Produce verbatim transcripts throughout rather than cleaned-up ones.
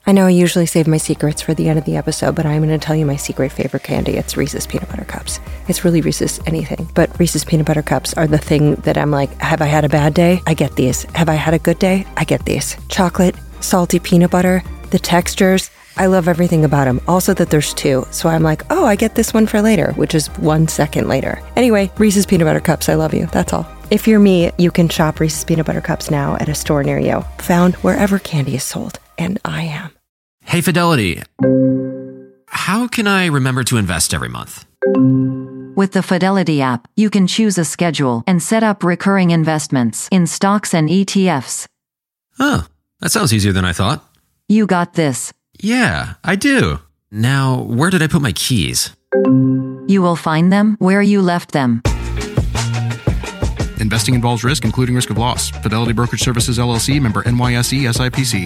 I know I usually save my secrets for the end of the episode, but I'm going to tell you my secret favorite candy. It's Reese's Peanut Butter Cups. It's really Reese's anything, but Reese's Peanut Butter Cups are the thing that I'm like, have I had a bad day? I get these. Have I had a good day? I get these. Chocolate, salty peanut butter, the textures. I love everything about them. Also that there's two. So I'm like, oh, I get this one for later, which is one second later. Anyway, Reese's Peanut Butter Cups. I love you. That's all. If you're me, you can shop Reese's Peanut Butter Cups now at a store near you. Found wherever candy is sold. And I am. Hey, Fidelity. How can I remember to invest every month? With the Fidelity app, you can choose a schedule and set up recurring investments in stocks and E T Fs. Oh, that sounds easier than I thought. You got this. Yeah, I do. Now, where did I put my keys? You will find them where you left them. Investing involves risk, including risk of loss. Fidelity Brokerage Services, L L C, member N Y S E, S I P C.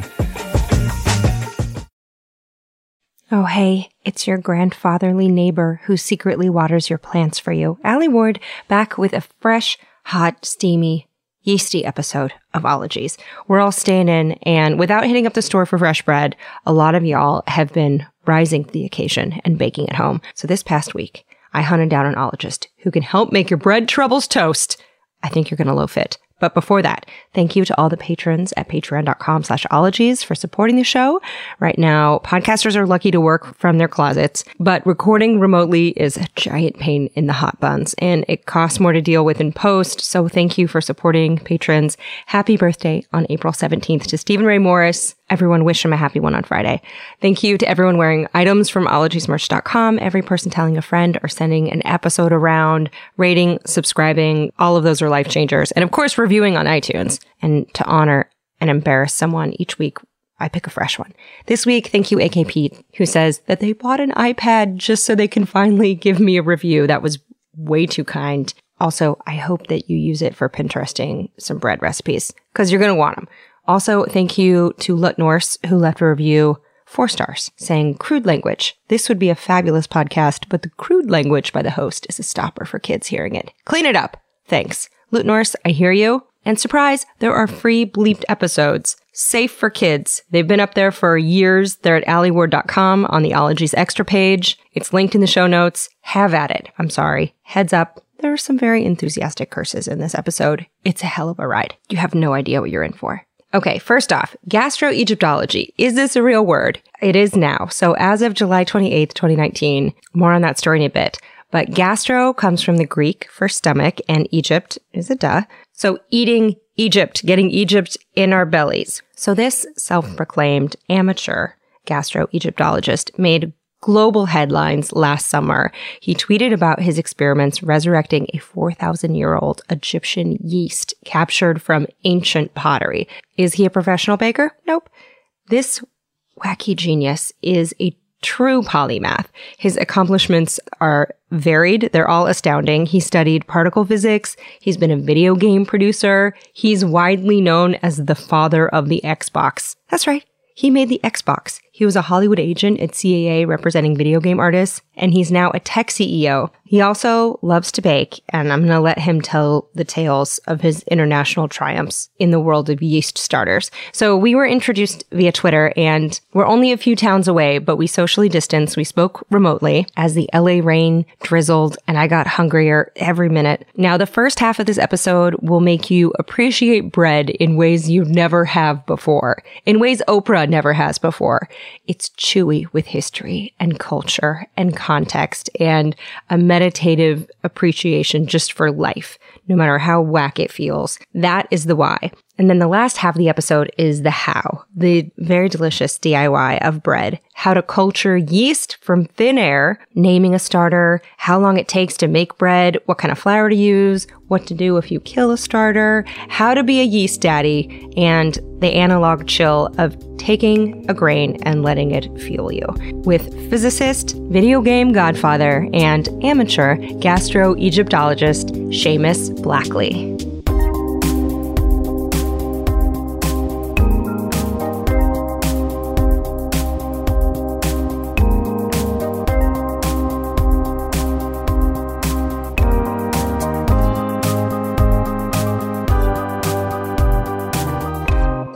Oh, hey, it's your grandfatherly neighbor who secretly waters your plants for you. Allie Ward, back with a fresh, hot, steamy, yeasty episode of Ologies. We're all staying in, and without hitting up the store for fresh bread, a lot of y'all have been rising to the occasion and baking at home. So this past week, I hunted down an ologist who can help make your bread troubles toast. I think you're going to loaf it. But before that, thank you to all the patrons at patreon.com slash ologies for supporting the show. Right now, podcasters are lucky to work from their closets, but recording remotely is a giant pain in the hot buns, and it costs more to deal with in post. So thank you for supporting patrons. Happy birthday on April seventeenth to Stephen Ray Morris. Everyone wish him a happy one on Friday. Thank you to everyone wearing items from ologies merch dot com, every person telling a friend or sending an episode around, rating, subscribing. All of those are life changers. And of course, reviewing on iTunes. And to honor and embarrass someone each week, I pick a fresh one. This week, thank you, A K Pete, who says that they bought an iPad just so they can finally give me a review. That was way too kind. Also, I hope that you use it for Pinteresting some bread recipes, because you're going to want them. Also, thank you to Lut Norse, who left a review, four stars, saying, crude language. This would be a fabulous podcast, but the crude language by the host is a stopper for kids hearing it. Clean it up. Thanks. Lut Norse, I hear you. And surprise, there are free bleeped episodes. Safe for kids. They've been up there for years. They're at allie ward dot com on the Ologies Extra page. It's linked in the show notes. Have at it. I'm sorry. Heads up. There are some very enthusiastic curses in this episode. It's a hell of a ride. You have no idea what you're in for. Okay, first off, gastroegyptology. Is this a real word? It is now. So as of July twenty-eighth, twenty nineteen, more on that story in a bit. But gastro comes from the Greek for stomach, and Egypt is a duh. So eating Egypt, getting Egypt in our bellies. So this self-proclaimed amateur gastroegyptologist made global headlines last summer. He tweeted about his experiments resurrecting a four thousand year old Egyptian yeast captured from ancient pottery. Is he a professional baker? Nope. This wacky genius is a true polymath. His accomplishments are varied. They're all astounding. He studied particle physics. He's been a video game producer. He's widely known as the father of the Xbox. That's right. He made the Xbox. He was a Hollywood agent at C A A representing video game artists, and he's now a tech C E O. He also loves to bake, and I'm going to let him tell the tales of his international triumphs in the world of yeast starters. So we were introduced via Twitter, and we're only a few towns away, but we socially distanced. We spoke remotely as the L A rain drizzled, and I got hungrier every minute. Now, the first half of this episode will make you appreciate bread in ways you never have before, in ways Oprah never has before. It's chewy with history and culture and context and a meditative appreciation just for life, no matter how whack it feels. That is the why. And then the last half of the episode is the how, the very delicious D I Y of bread, how to culture yeast from thin air, naming a starter, how long it takes to make bread, what kind of flour to use, what to do if you kill a starter, how to be a yeast daddy, and the analog chill of taking a grain and letting it fuel you. With physicist, video game godfather, and amateur gastroegyptologist Seamus Blackley.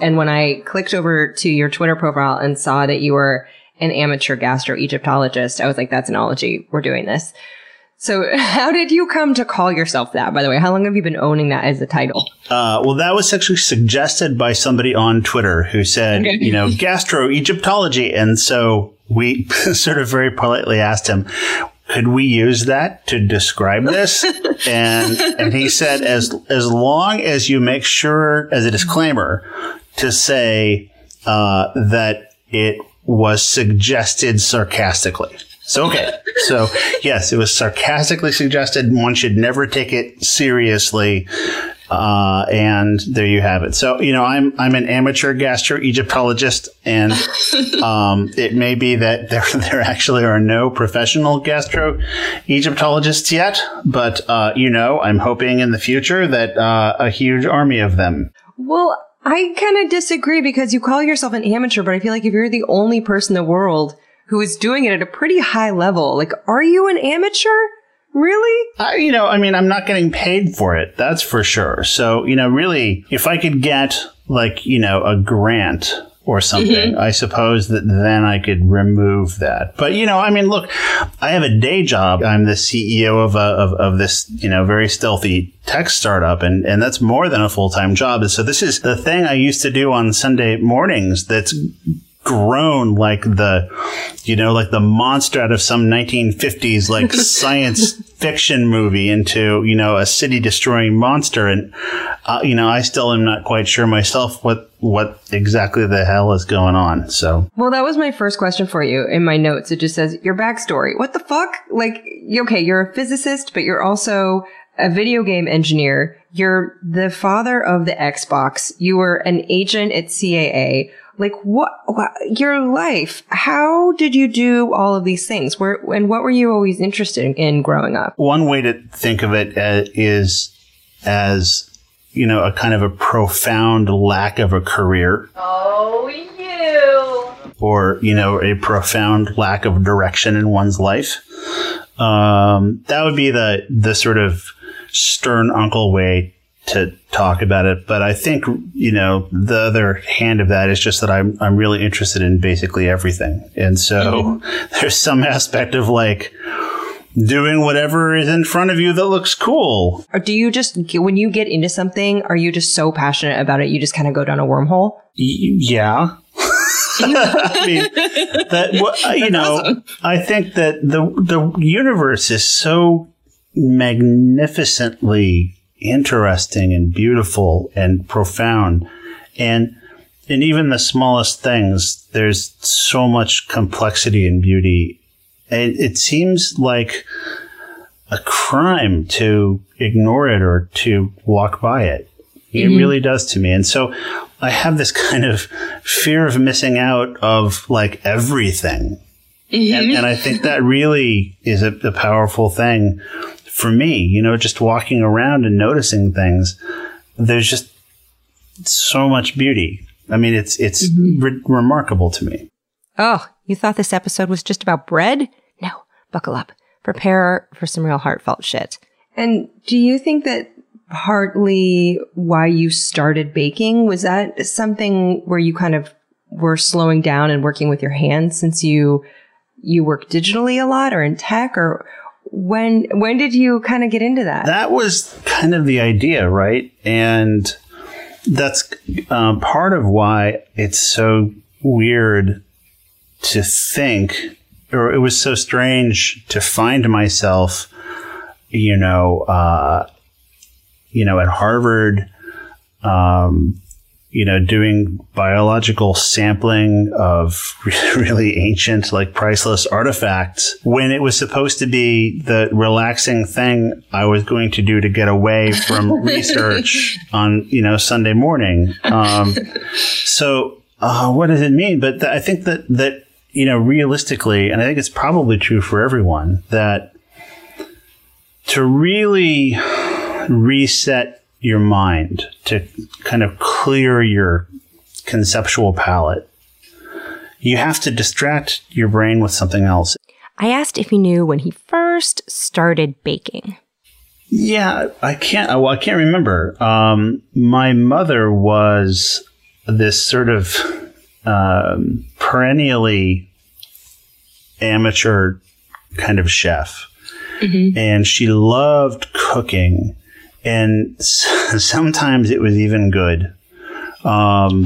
And when I clicked over to your Twitter profile and saw that you were an amateur gastro-Egyptologist, I was like, that's an ology. We're doing this. So how did you come to call yourself that, by the way? How long have you been owning that as a title? Uh, well, that was actually suggested by somebody on Twitter who said, okay. you know, gastro-Egyptology. And so we sort of very politely asked him, could we use that to describe this? and and he said, as as long as you make sure, as a disclaimer, to say uh, that it was suggested sarcastically. So, okay. So, yes, it was sarcastically suggested. One should never take it seriously. Uh, and there you have it. So, you know, I'm, I'm an amateur gastro-Egyptologist, and, um, it may be that there, there actually are no professional gastro-Egyptologists yet, but, uh, you know, I'm hoping in the future that, uh, a huge army of them. Well, I kind of disagree because you call yourself an amateur, but I feel like if you're the only person in the world who is doing it at a pretty high level, like, are you an amateur? Really? I, you know, I mean, I'm not getting paid for it. That's for sure. So, you know, really, if I could get like, you know, a grant or something, mm-hmm. I suppose that then I could remove that. But, you know, I mean, look, I have a day job. I'm the C E O of a, of, of this, you know, very stealthy tech startup. And, and that's more than a full-time job. And so this is the thing I used to do on Sunday mornings that's grown like the, you know, like the monster out of some nineteen fifties, like science fiction movie into, you know, a city destroying monster. And, uh, you know, I still am not quite sure myself what, what exactly the hell is going on. So, well, that was my first question for you in my notes. It just says your backstory. What the fuck? Like, okay, you're a physicist, but you're also a video game engineer. You're the father of the Xbox. You were an agent at C A A. Like, what, what, your life, how did you do all of these things? Where, and what were you always interested in, in growing up? One way to think of it as, is as, you know, a kind of a profound lack of a career. Oh, you. Or, you know, a profound lack of direction in one's life. Um, that would be the, the sort of stern uncle way to talk about it. But I think, you know, the other hand of that is just that I'm, I'm really interested in basically everything. And so mm-hmm. there's some aspect of like doing whatever is in front of you that looks cool. Or do you just, when you get into something, are you just so passionate about it, you just kind of go down a wormhole? Y- yeah. I mean, that, you know, awesome. I think that the, the universe is so magnificently interesting and beautiful and profound, and in even the smallest things, there's so much complexity and beauty. And it seems like a crime to ignore it or to walk by it. It mm-hmm. really does to me. And so I have this kind of fear of missing out of like everything. Mm-hmm. And, and I think that really is a, a powerful thing. For me, you know, just walking around and noticing things, there's just so much beauty. I mean, it's it's mm-hmm. re- remarkable to me. Oh, you thought this episode was just about bread? No, buckle up. Prepare for some real heartfelt shit. And do you think that partly why you started baking, was that something where you kind of were slowing down and working with your hands since you you work digitally a lot or in tech, or When when did you kind of get into that? That was kind of the idea, right? And that's um, part of why it's so weird to think, or it was so strange to find myself, you know, uh, you know, at Harvard, um, you know, doing biological sampling of really ancient, like priceless artifacts, when it was supposed to be the relaxing thing I was going to do to get away from research on, you know, Sunday morning. Um, so uh, what does it mean? But th- I think that, that, you know, realistically, and I think it's probably true for everyone, that to really reset your mind, to kind of clear your conceptual palette, you have to distract your brain with something else. I asked if he knew when he first started baking. Yeah, I can't. Well, I can't remember. Um, my mother was this sort of um, perennially amateur kind of chef. Mm-hmm. And she loved cooking. And s- sometimes it was even good. Um,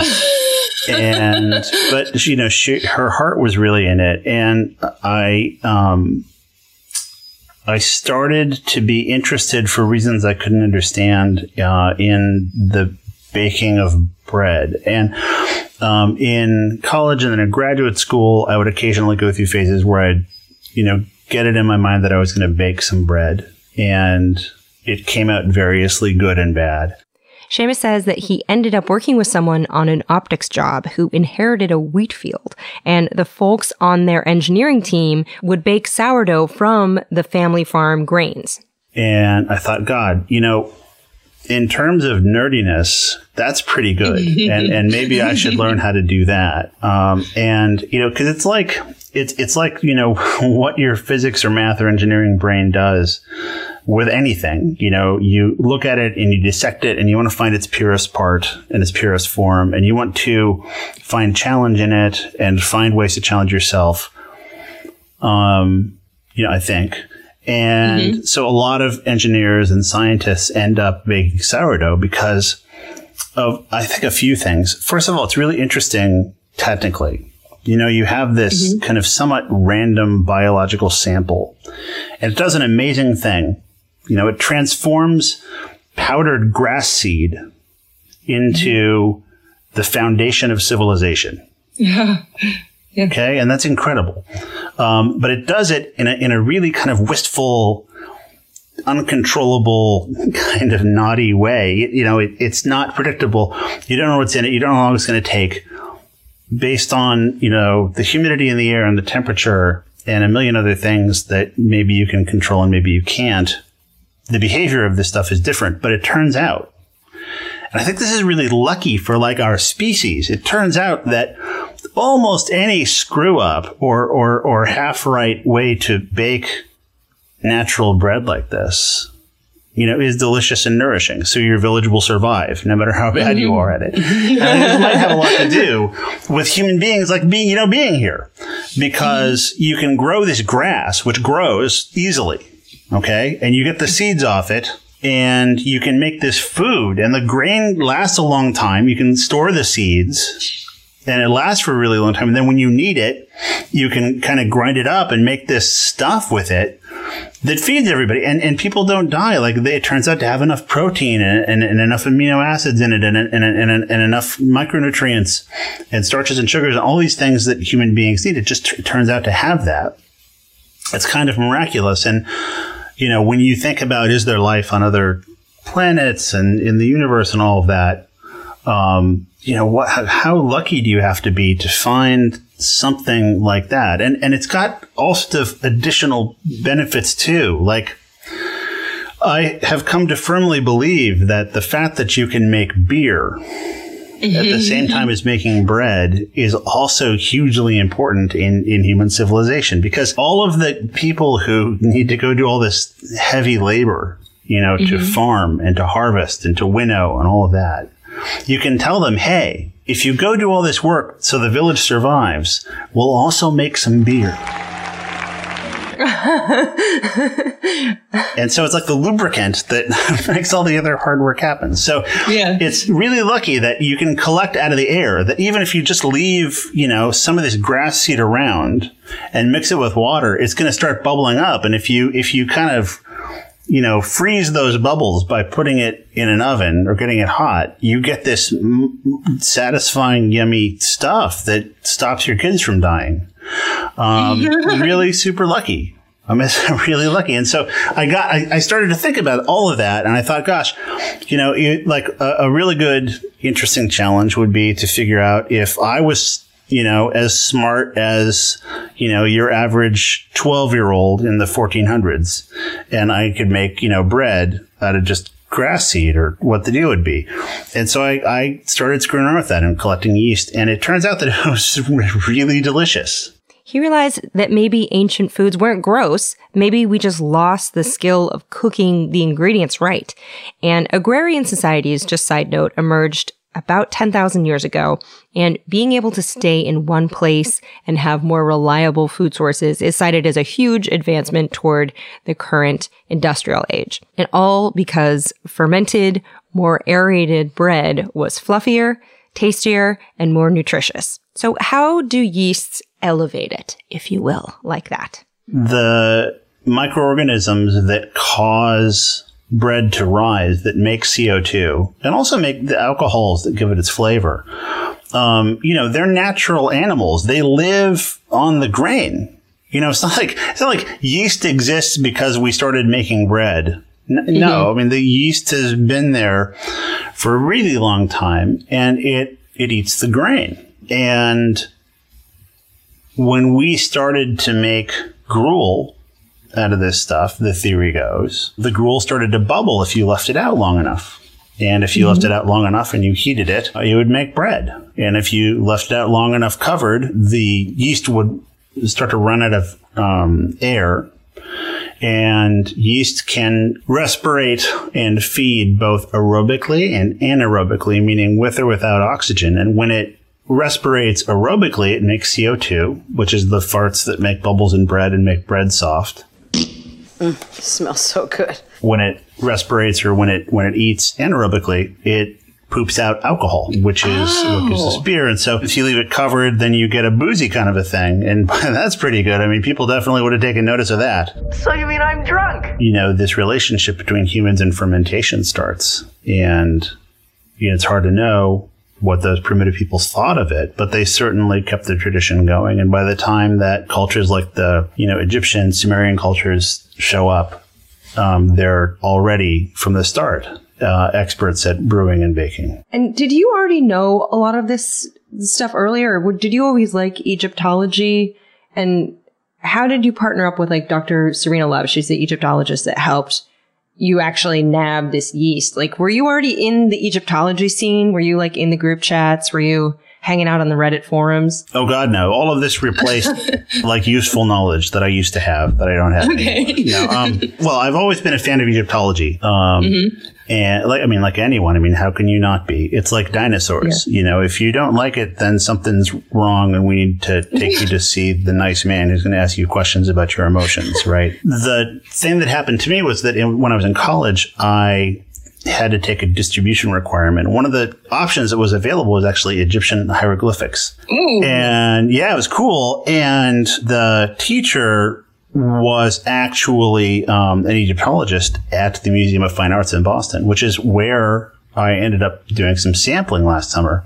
and, but, you know, she, her heart was really in it. And I, um, I started to be interested for reasons I couldn't understand, uh, in the baking of bread. And, um, in college and then in graduate school, I would occasionally go through phases where I'd, you know, get it in my mind that I was going to bake some bread. And it came out variously good and bad. Seamus says that he ended up working with someone on an optics job who inherited a wheat field, and the folks on their engineering team would bake sourdough from the family farm grains. And I thought, God, you know, in terms of nerdiness, that's pretty good. and and maybe I should learn how to do that. Um, and, you know, because it's like, it's, it's like, you know, what your physics or math or engineering brain does with anything. You know, you look at it and you dissect it and you want to find its purest part in its purest form. And you want to find challenge in it and find ways to challenge yourself. Um, you know, I think. And mm-hmm. so a lot of engineers and scientists end up making sourdough because of, I think, a few things. First of all, it's really interesting technically. You know, you have this mm-hmm. kind of somewhat random biological sample, and it does an amazing thing. You know, it transforms powdered grass seed into mm-hmm. the foundation of civilization. Yeah. Yeah. Okay. And that's incredible. Um, but it does it in a, in a really kind of wistful, uncontrollable, kind of naughty way. It, you know, it, it's not predictable. You don't know what's in it. You don't know how long it's going to take based on, you know, the humidity in the air and the temperature and a million other things that maybe you can control and maybe you can't. The behavior of this stuff is different, but it turns out, and I think this is really lucky for like our species. It turns out that almost any screw up or, or, or half right way to bake natural bread like this, you know, is delicious and nourishing. So your village will survive no matter how bad you are at it. And this might have a lot to do with human beings like being, you know, being here because you can grow this grass, which grows easily. Okay. And you get the seeds off it. And you can make this food, and the grain lasts a long time. You can store the seeds, and it lasts for a really long time. And then when you need it, you can kind of grind it up and make this stuff with it that feeds everybody. And and people don't die. Like they, it turns out to have enough protein and, and, and enough amino acids in it, and and, and and and enough micronutrients and starches and sugars and all these things that human beings need. It just t- turns out to have that. It's kind of miraculous. And you know, when you think about, is there life on other planets and in the universe and all of that, um, you know, what, how, how lucky do you have to be to find something like that? And, and it's got all sorts of additional benefits too. Like I have come to firmly believe that the fact that you can make beer at the same time as making bread is also hugely important in, in human civilization, because all of the people who need to go do all this heavy labor, you know, mm-hmm. to farm and to harvest and to winnow and all of that, you can tell them, hey, if you go do all this work so the village survives, we'll also make some beer. And so it's like the lubricant that makes all the other hard work happen. So yeah. It's really lucky that you can collect out of the air, that even if you just leave, you know, some of this grass seed around and mix it with water, it's going to start bubbling up. And if you, if you kind of, you know, freeze those bubbles by putting it in an oven or getting it hot, you get this m- satisfying, yummy stuff that stops your kids from dying. Um, really super lucky. I'm really lucky. And so I got, I, I started to think about all of that. And I thought, gosh, you know, it, like a, a really good, interesting challenge would be to figure out if I was, you know, as smart as, you know, your average twelve year old in the fourteen hundreds, and I could make, you know, bread out of just grass seed, or what the deal would be. And so I, I started screwing around with that and collecting yeast. And it turns out that it was really delicious. He realized that maybe ancient foods weren't gross. Maybe we just lost the skill of cooking the ingredients right. And agrarian societies, just side note, emerged about ten thousand years ago, and being able to stay in one place and have more reliable food sources is cited as a huge advancement toward the current industrial age. And all because fermented, more aerated bread was fluffier, tastier, and more nutritious. So how do yeasts elevate it, if you will, like that? The microorganisms that cause bread to rise, that make C O two, and also make the alcohols that give it its flavor. Um, you know, they're natural animals. They live on the grain. You know, it's not like it's not like yeast exists because we started making bread. N- mm-hmm. No, I mean the yeast has been there for a really long time, and it it eats the grain. And when we started to make gruel out of this stuff, the theory goes, the gruel started to bubble if you left it out long enough. And if you mm-hmm. left it out long enough and you heated it, you would make bread. And if you left it out long enough covered, the yeast would start to run out of um, air. And yeast can respirate and feed both aerobically and anaerobically, meaning with or without oxygen. And when it respirates aerobically, it makes C O two, which is the farts that make bubbles in bread and make bread soft. Mm, smells so good. When it respirates or when it when it eats anaerobically, it poops out alcohol, which is oh. which is beer. And so if you leave it covered, then you get a boozy kind of a thing. And that's pretty good. I mean, people definitely would have taken notice of that. So you mean I'm drunk? You know, this relationship between humans and fermentation starts. And you know, it's hard to know what those primitive peoples thought of it, but they certainly kept the tradition going. And by the time that cultures like the, you know, Egyptian, Sumerian cultures show up, um, they're already, from the start, uh, experts at brewing and baking. And did you already know a lot of this stuff earlier? Or did you always like Egyptology? And how did you partner up with like Doctor Serena Love? She's the Egyptologist that helped you actually nab this yeast. Like, were you already in the Egyptology scene? Were you like in the group chats? Were you hanging out on the Reddit forums? Oh God, no. All of this replaced like useful knowledge that I used to have that I don't have okay. anymore. You know, um, well, I've always been a fan of Egyptology. Um, mm-hmm. And like, I mean, like anyone, I mean, how can you not be? It's like dinosaurs. Yeah. You know, if you don't like it, then something's wrong and we need to take you to see the nice man who's going to ask you questions about your emotions, right? The thing that happened to me was that in, when I was in college, I had to take a distribution requirement. One of the options that was available was actually Egyptian hieroglyphics. Ooh. And yeah, it was cool. And the teacher was actually um, an Egyptologist at the Museum of Fine Arts in Boston, which is where I ended up doing some sampling last summer.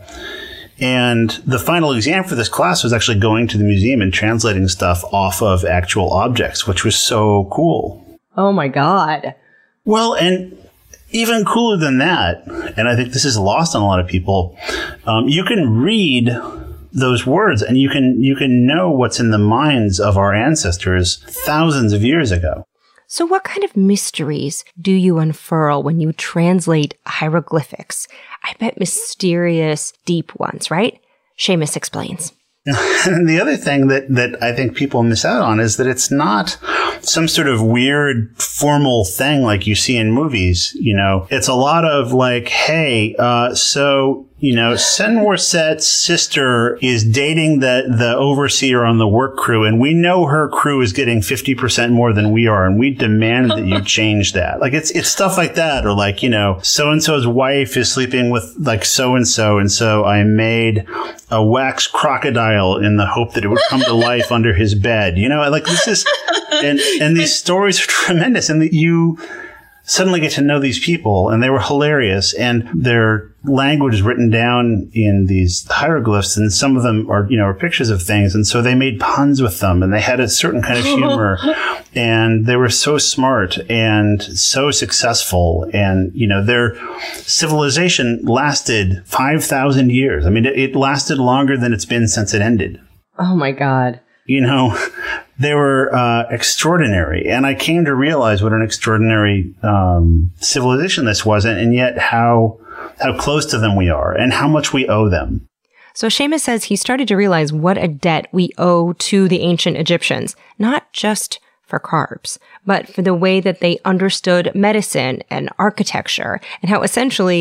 And the final exam for this class was actually going to the museum and translating stuff off of actual objects, which was so cool. Oh my God. Well, and even cooler than that, and I think this is lost on a lot of people, um, you can read those words and you can you can know what's in the minds of our ancestors thousands of years ago. So what kind of mysteries do you unfurl when you translate hieroglyphics? I bet mysterious, deep ones, right? Seamus explains. And the other thing that, that I think people miss out on is that it's not some sort of weird formal thing like you see in movies. You know, it's a lot of like, hey, uh, so, you know, Senwarset's sister is dating the, the overseer on the work crew, and we know her crew is getting fifty percent more than we are, and we demand that you change that. Like, it's, it's stuff like that. Or like, you know, so-and-so's wife is sleeping with like so-and-so, and so I made a wax crocodile in the hope that it would come to life under his bed. You know, like this is, and, and these stories are tremendous, and you suddenly get to know these people, and they were hilarious, and their language is written down in these hieroglyphs, and some of them are, you know, are pictures of things, and so they made puns with them, and they had a certain kind of humor, and they were so smart and so successful, and, you know, their civilization lasted five thousand years. I mean, it, it lasted longer than it's been since it ended. Oh my God. You know, they were uh, extraordinary. And I came to realize what an extraordinary um, civilization this was, and, and yet how how close to them we are and how much we owe them. So Seamus says he started to realize what a debt we owe to the ancient Egyptians, not just for carbs, but for the way that they understood medicine and architecture, and how essentially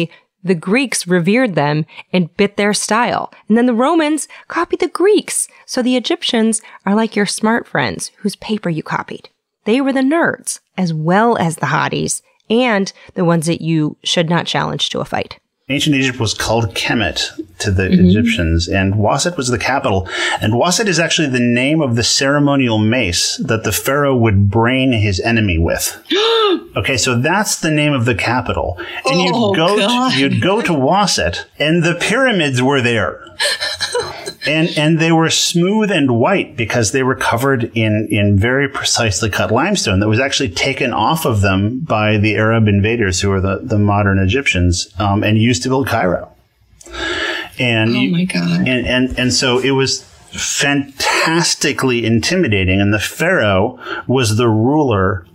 The Greeks revered them and bit their style. And then the Romans copied the Greeks. So the Egyptians are like your smart friends whose paper you copied. They were the nerds, as well as the hotties, and the ones that you should not challenge to a fight. Ancient Egypt was called Kemet to the mm-hmm. Egyptians, and Waset was the capital. And Waset is actually the name of the ceremonial mace that the pharaoh would brain his enemy with. Okay, so that's the name of the capital. And you'd oh, go God. to, you'd go to Waset, and the pyramids were there. And and they were smooth and white because they were covered in, in very precisely cut limestone that was actually taken off of them by the Arab invaders who were the, the modern Egyptians um, and used to build Cairo. And oh my God. And, and, and so it was fantastically intimidating. And the pharaoh was the ruler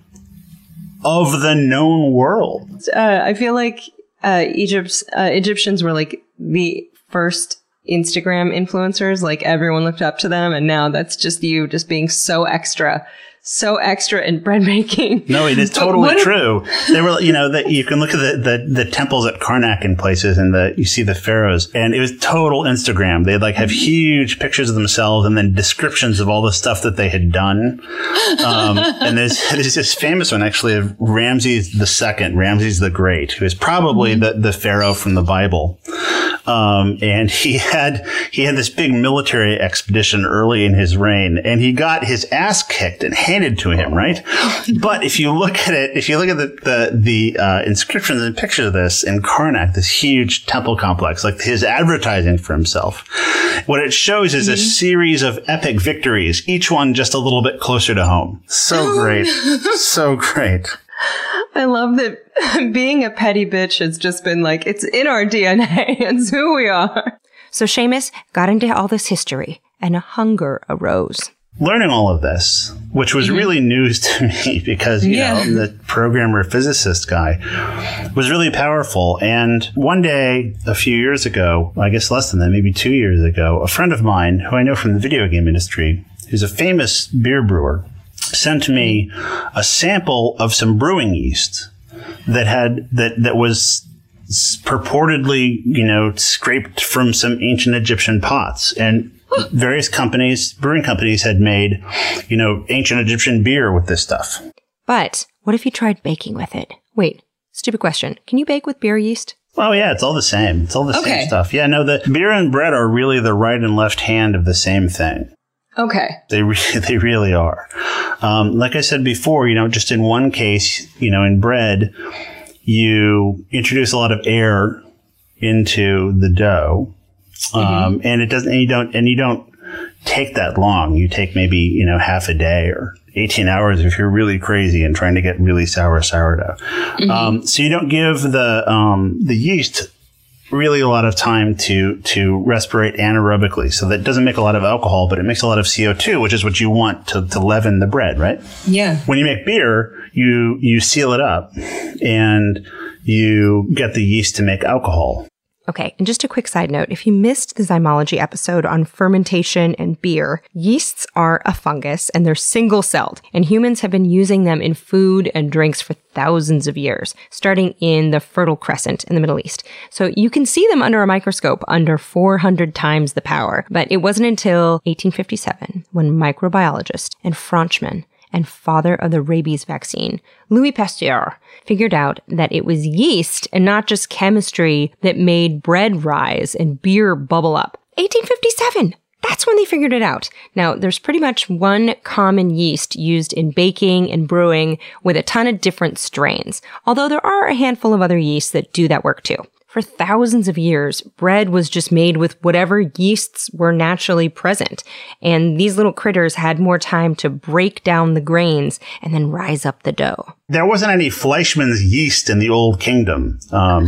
of the known world. Uh, I feel like uh, Egypt's uh, Egyptians were like the first Instagram influencers. Like everyone looked up to them, and now that's just you just being so extra. So extra in bread making. No, it is totally true. They were, you know, that you can look at the, the, the temples at Karnak in places, and the you see the pharaohs, and it was total Instagram. They'd like have huge pictures of themselves and then descriptions of all the stuff that they had done. Um, and there's there's this famous one actually of Ramses the Second, Ramses the Great, who is probably mm-hmm. the, the pharaoh from the Bible. Um, and he had he had this big military expedition early in his reign, and he got his ass kicked and handed to him, right? But if you look at it, if you look at the the, the uh, inscriptions and pictures of this in Karnak, this huge temple complex, like his advertising for himself, what it shows is a series of epic victories, each one just a little bit closer to home. So great. So great. I love that being a petty bitch has just been like, it's in our D N A. It's who we are. So Seamus got into all this history, and a hunger arose. Learning all of this, which was really news to me because, you yeah. know, the programmer physicist guy was really powerful. And one day, a few years ago, I guess less than that, maybe two years ago, a friend of mine who I know from the video game industry, who's a famous beer brewer, sent me a sample of some brewing yeast that had that that was purportedly, you know, scraped from some ancient Egyptian pots. And various companies, brewing companies, had made, you know, ancient Egyptian beer with this stuff. But what if you tried baking with it? Wait, stupid question. Can you bake with beer yeast? Oh, yeah, it's all the same. It's all the okay. same stuff. Yeah, no, the beer and bread are really the right and left hand of the same thing. Okay. They re- they really are. Um, like I said before, you know, just in one case, you know, in bread, you introduce a lot of air into the dough, um, mm-hmm. and it doesn't. And you don't. And you don't take that long. You take maybe you know half a day or eighteen hours if you're really crazy and trying to get really sour sourdough. Mm-hmm. Um, so you don't give the um, the yeast really a lot of time to to respirate anaerobically. So that doesn't make a lot of alcohol, but it makes a lot of C O two, which is what you want to, to leaven the bread, right? Yeah. When you make beer, you you seal it up and you get the yeast to make alcohol. Okay, and just a quick side note, if you missed the Zymology episode on fermentation and beer, yeasts are a fungus and they're single-celled, and humans have been using them in food and drinks for thousands of years, starting in the Fertile Crescent in the Middle East. So you can see them under a microscope under four hundred times the power, but it wasn't until eighteen fifty-seven when microbiologist and Frenchman and father of the rabies vaccine, Louis Pasteur, figured out that it was yeast and not just chemistry that made bread rise and beer bubble up. eighteen fifty-seven! That's when they figured it out. Now, there's pretty much one common yeast used in baking and brewing with a ton of different strains, although there are a handful of other yeasts that do that work too. For thousands of years, bread was just made with whatever yeasts were naturally present, and these little critters had more time to break down the grains and then rise up the dough. There wasn't any Fleischmann's yeast in the Old Kingdom. Um,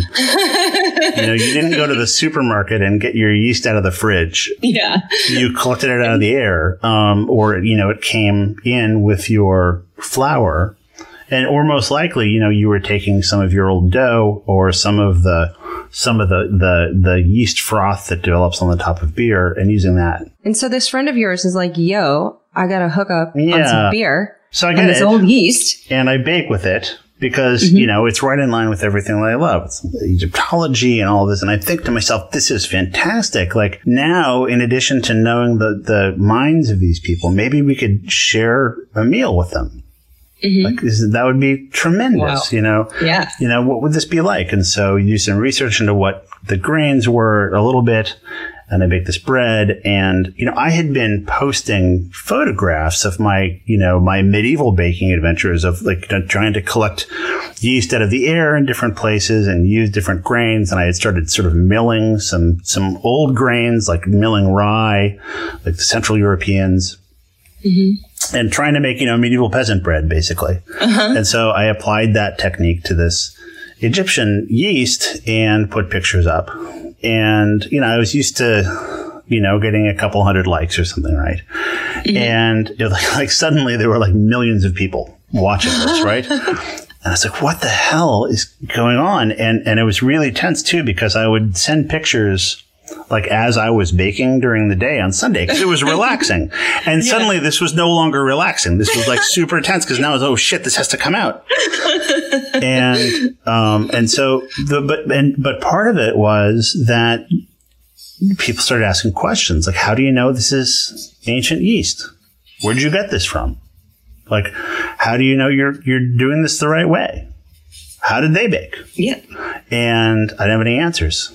you know, you didn't go to the supermarket and get your yeast out of the fridge. Yeah. You collected it out of the air, um, or, you know, it came in with your flour. And, or most likely, you know, you were taking some of your old dough or some of the some of the, the, the yeast froth that develops on the top of beer and using that. And so this friend of yours is like, yo, I got to hook up yeah. on some beer so I and get this it, old yeast. and I bake with it. because, mm-hmm. you know, it's right in line with everything that I love. It's Egyptology and all this. And I think to myself, this is fantastic. Like now, in addition to knowing the, the minds of these people, maybe we could share a meal with them. Mm-hmm. Like this, that would be tremendous, wow. you know? Yeah. You know, what would this be like? And so you do some research into what the grains were a little bit. And I baked this bread, and, you know, I had been posting photographs of my, you know, my medieval baking adventures of like trying to collect yeast out of the air in different places and use different grains. And I had started sort of milling some, some old grains, like milling rye, like the Central Europeans, mm-hmm. and trying to make, you know, medieval peasant bread, basically. Uh-huh. And so I applied that technique to this Egyptian yeast and put pictures up. And, you know, I was used to, you know, getting a couple hundred likes or something, right? Mm-hmm. And you know, like, like suddenly there were like millions of people watching this, right? And I was like, what the hell is going on? And and it was really tense, too, because I would send pictures like as I was baking during the day on Sunday because it was relaxing. And yeah. suddenly this was no longer relaxing. This was like super tense because now it's, oh, shit, this has to come out. And um, and so the but and but part of it was that people started asking questions like, how do you know this is ancient yeast? Where did you get this from? Like, how do you know you're you're doing this the right way? How did they bake? Yeah. And I didn't have any answers.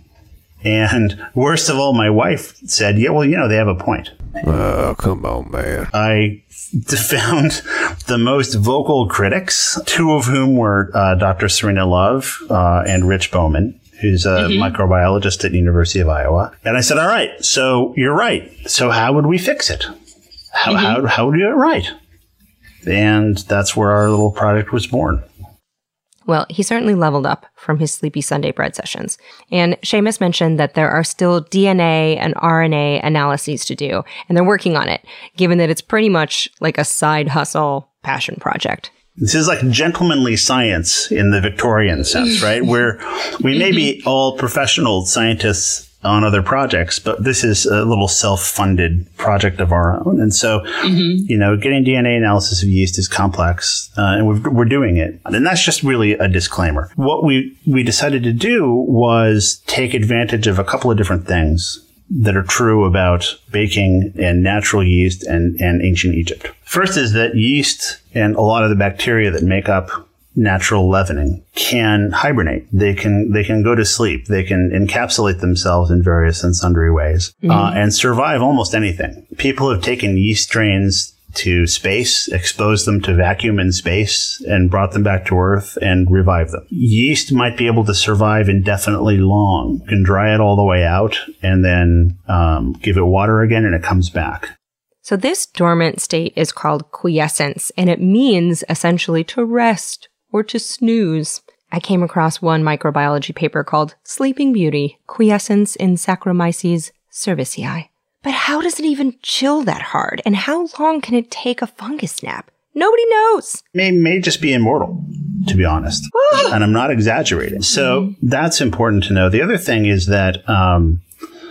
And worst of all, my wife said, yeah, well, you know, they have a point. Oh, come on, man. I found the most vocal critics, two of whom were uh, Doctor Serena Love uh, and Rich Bowman, who's a mm-hmm. microbiologist at University of Iowa. And I said, all right, so you're right. So how would we fix it? How, mm-hmm. how, how would we do it right? And that's where our little project was born. Well, he certainly leveled up from his Sleepy Sunday bread sessions. And Seamus mentioned that there are still D N A and R N A analyses to do, and they're working on it, given that it's pretty much like a side hustle passion project. This is like gentlemanly science in the Victorian sense, right? Where we may be all professional scientists on other projects, but this is a little self-funded project of our own. And so, mm-hmm. you know, getting D N A analysis of yeast is complex, uh, and we're, we're doing it. And that's just really a disclaimer. What we, we decided to do was take advantage of a couple of different things that are true about baking and natural yeast and, and ancient Egypt. First is that yeast and a lot of the bacteria that make up natural leavening can hibernate. They can they can go to sleep. They can encapsulate themselves in various and sundry ways mm-hmm. uh, and survive almost anything. People have taken yeast strains to space, exposed them to vacuum in space, and brought them back to Earth and revived them. Yeast might be able to survive indefinitely long. You can dry it all the way out and then um, give it water again, and it comes back. So this dormant state is called quiescence, and it means essentially to rest or to snooze. I came across one microbiology paper called Sleeping Beauty, Quiescence in Saccharomyces cerevisiae. But how does it even chill that hard? And how long can it take a fungus nap? Nobody knows. May may just be immortal, to be honest. And I'm not exaggerating. So that's important to know. The other thing is that um,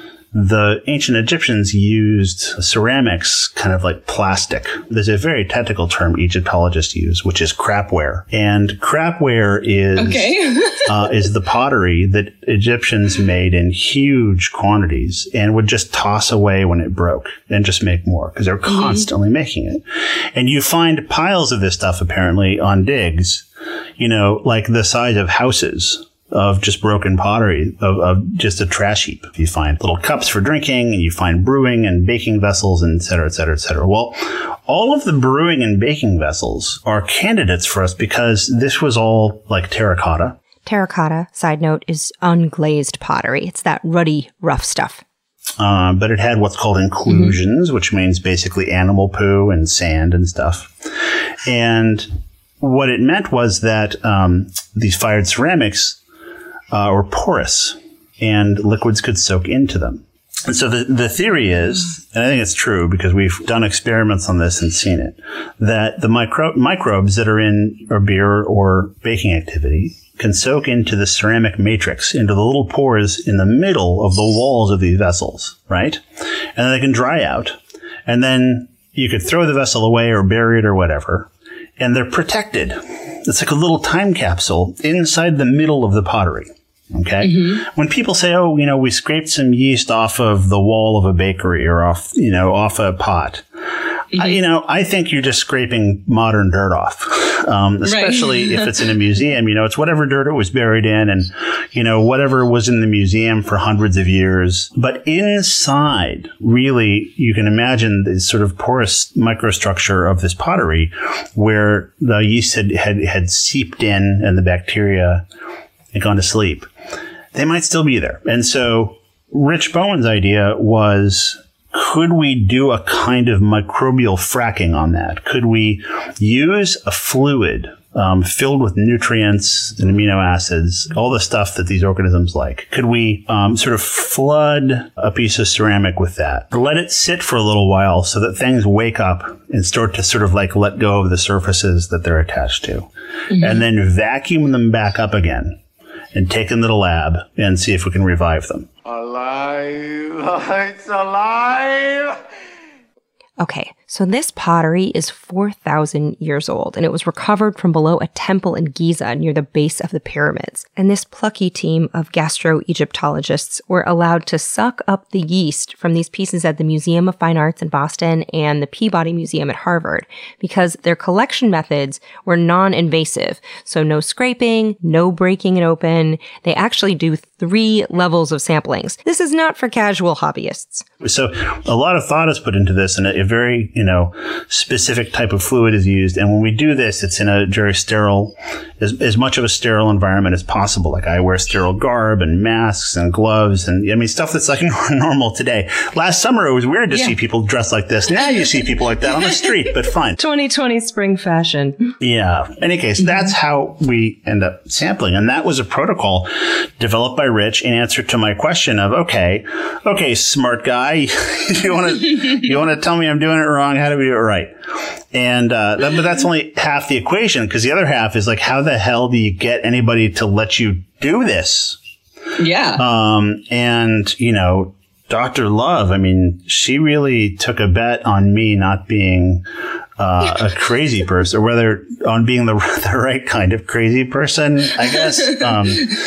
the ancient Egyptians used ceramics kind of like plastic. There's a very technical term Egyptologists use, which is crapware. And crapware is okay. uh, is the pottery that Egyptians made in huge quantities and would just toss away when it broke and just make more because they're mm-hmm. constantly making it. And you find piles of this stuff apparently on digs, you know, like the size of houses of just broken pottery, of, of just a trash heap. You find little cups for drinking, and you find brewing and baking vessels, and et cetera, et cetera, et cetera. Well, all of the brewing and baking vessels are candidates for us because this was all like terracotta. Terracotta, side note, is unglazed pottery. It's that ruddy, rough stuff. Uh, but it had what's called inclusions, mm-hmm. which means basically animal poo and sand and stuff. And what it meant was that um, these fired ceramics Uh, or porous, and liquids could soak into them. And so the, the theory is, and I think it's true because we've done experiments on this and seen it, that the micro- microbes that are in our beer or baking activity can soak into the ceramic matrix, into the little pores in the middle of the walls of these vessels, right? And then they can dry out. And then you could throw the vessel away or bury it or whatever, and they're protected. it's like a little time capsule inside the middle of the pottery. Okay. Mm-hmm. When people say, oh, you know, we scraped some yeast off of the wall of a bakery or off, you know, off a pot. Mm-hmm. I, you know, I think you're just scraping modern dirt off, um, especially right. if it's in a museum. You know, it's whatever dirt it was buried in and, you know, whatever was in the museum for hundreds of years. But inside, really, you can imagine the sort of porous microstructure of this pottery where the yeast had, had, had seeped in and the bacteria had gone to sleep. They might still be there. And so Rich Bowen's idea was, could we do a kind of microbial fracking on that? Could we use a fluid um, filled with nutrients and amino acids, all the stuff that these organisms like? Could we um, sort of flood a piece of ceramic with that? Let it sit for a little while so that things wake up and start to sort of like let go of the surfaces that they're attached to. Mm-hmm. And then vacuum them back up again and take them to the lab and see if we can revive them. Alive! It's alive! Okay, so this pottery is four thousand years old, and it was recovered from below a temple in Giza near the base of the pyramids. And this plucky team of gastro-Egyptologists were allowed to suck up the yeast from these pieces at the Museum of Fine Arts in Boston and the Peabody Museum at Harvard, because their collection methods were non-invasive. So no scraping, no breaking it open. They actually do three levels of samplings. This is not for casual hobbyists. So a lot of thought is put into this, and a very, you know, specific type of fluid is used. And when we do this, it's in a very sterile, as, as much of a sterile environment as possible. Like I wear sterile garb and masks and gloves and, I mean, stuff that's like normal today. Last summer, it was weird to yeah. see people dressed like this. Now you see people like that on the street, but fine. twenty twenty spring fashion. Yeah. In any case, that's how we end up sampling. And that was a protocol developed by Rich in answer to my question of, okay, okay, smart guy, you want to, you want to tell me I'm doing it wrong? How do we do it right? And, uh, that, but that's only half the equation, because the other half is like, how the hell do you get anybody to let you do this? Yeah. Um, and, you know, Doctor Love, I mean, she really took a bet on me not being uh, a crazy person, or whether on being the, the right kind of crazy person, I guess. Um,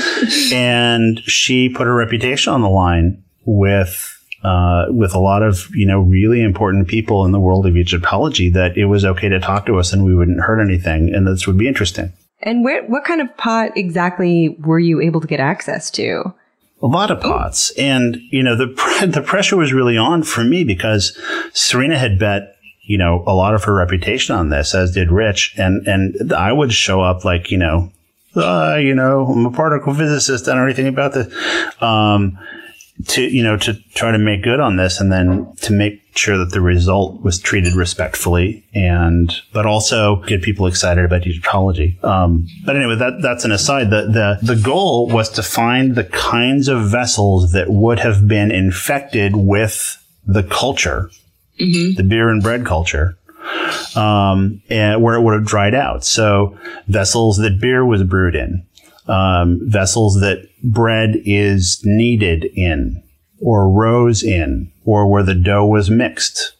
and she put her reputation on the line with uh, with a lot of, you know, really important people in the world of Egyptology, that it was okay to talk to us and we wouldn't hurt anything, and this would be interesting. And where, what kind of pot exactly were you able to get access to? A lot of pots. Ooh. And, you know, the the pressure was really on for me, because Serena had bet, you know, a lot of her reputation on this, as did Rich. And, and I would show up like, you know, uh, you know, I'm a particle physicist. I don't know anything about this. Um, to, you know, to try to make good on this, and then to make sure that the result was treated respectfully, and, but also get people excited about Egyptology. Um, but anyway, that, that's an aside. The, the, the goal was to find the kinds of vessels that would have been infected with the culture, mm-hmm. the beer and bread culture, um, and where it would have dried out. So vessels that beer was brewed in. Um, vessels that bread is kneaded in, or rose in, or where the dough was mixed.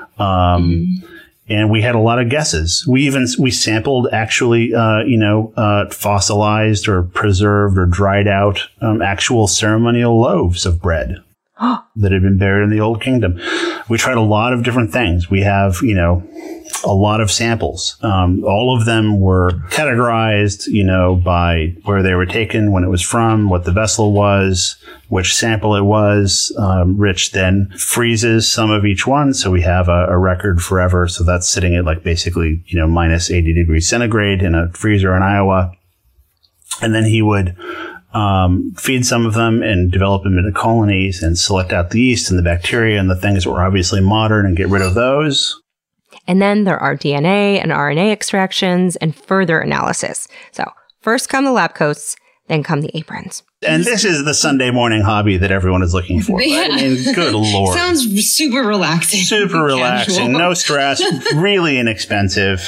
Um, mm. And we had a lot of guesses. We even, we sampled actually, uh, you know, uh, fossilized or preserved or dried out, um, actual ceremonial loaves of bread that had been buried in the Old Kingdom. We tried a lot of different things. We have, you know, a lot of samples. Um, all of them were categorized, you know, by where they were taken, when it was from, what the vessel was, which sample it was. Um, Rich then freezes some of each one, so we have a, a record forever. So that's sitting at like basically, you know, minus eighty degrees centigrade in a freezer in Iowa. And then he would um, feed some of them and develop them into colonies and select out the yeast and the bacteria and the things that were obviously modern and get rid of those. And then there are D N A and R N A extractions and further analysis. So first come the lab coats, then come the aprons. And this is the Sunday morning hobby that everyone is looking for. Yeah. I mean, good Lord. Sounds super relaxing. Super relaxing. No stress. Really inexpensive.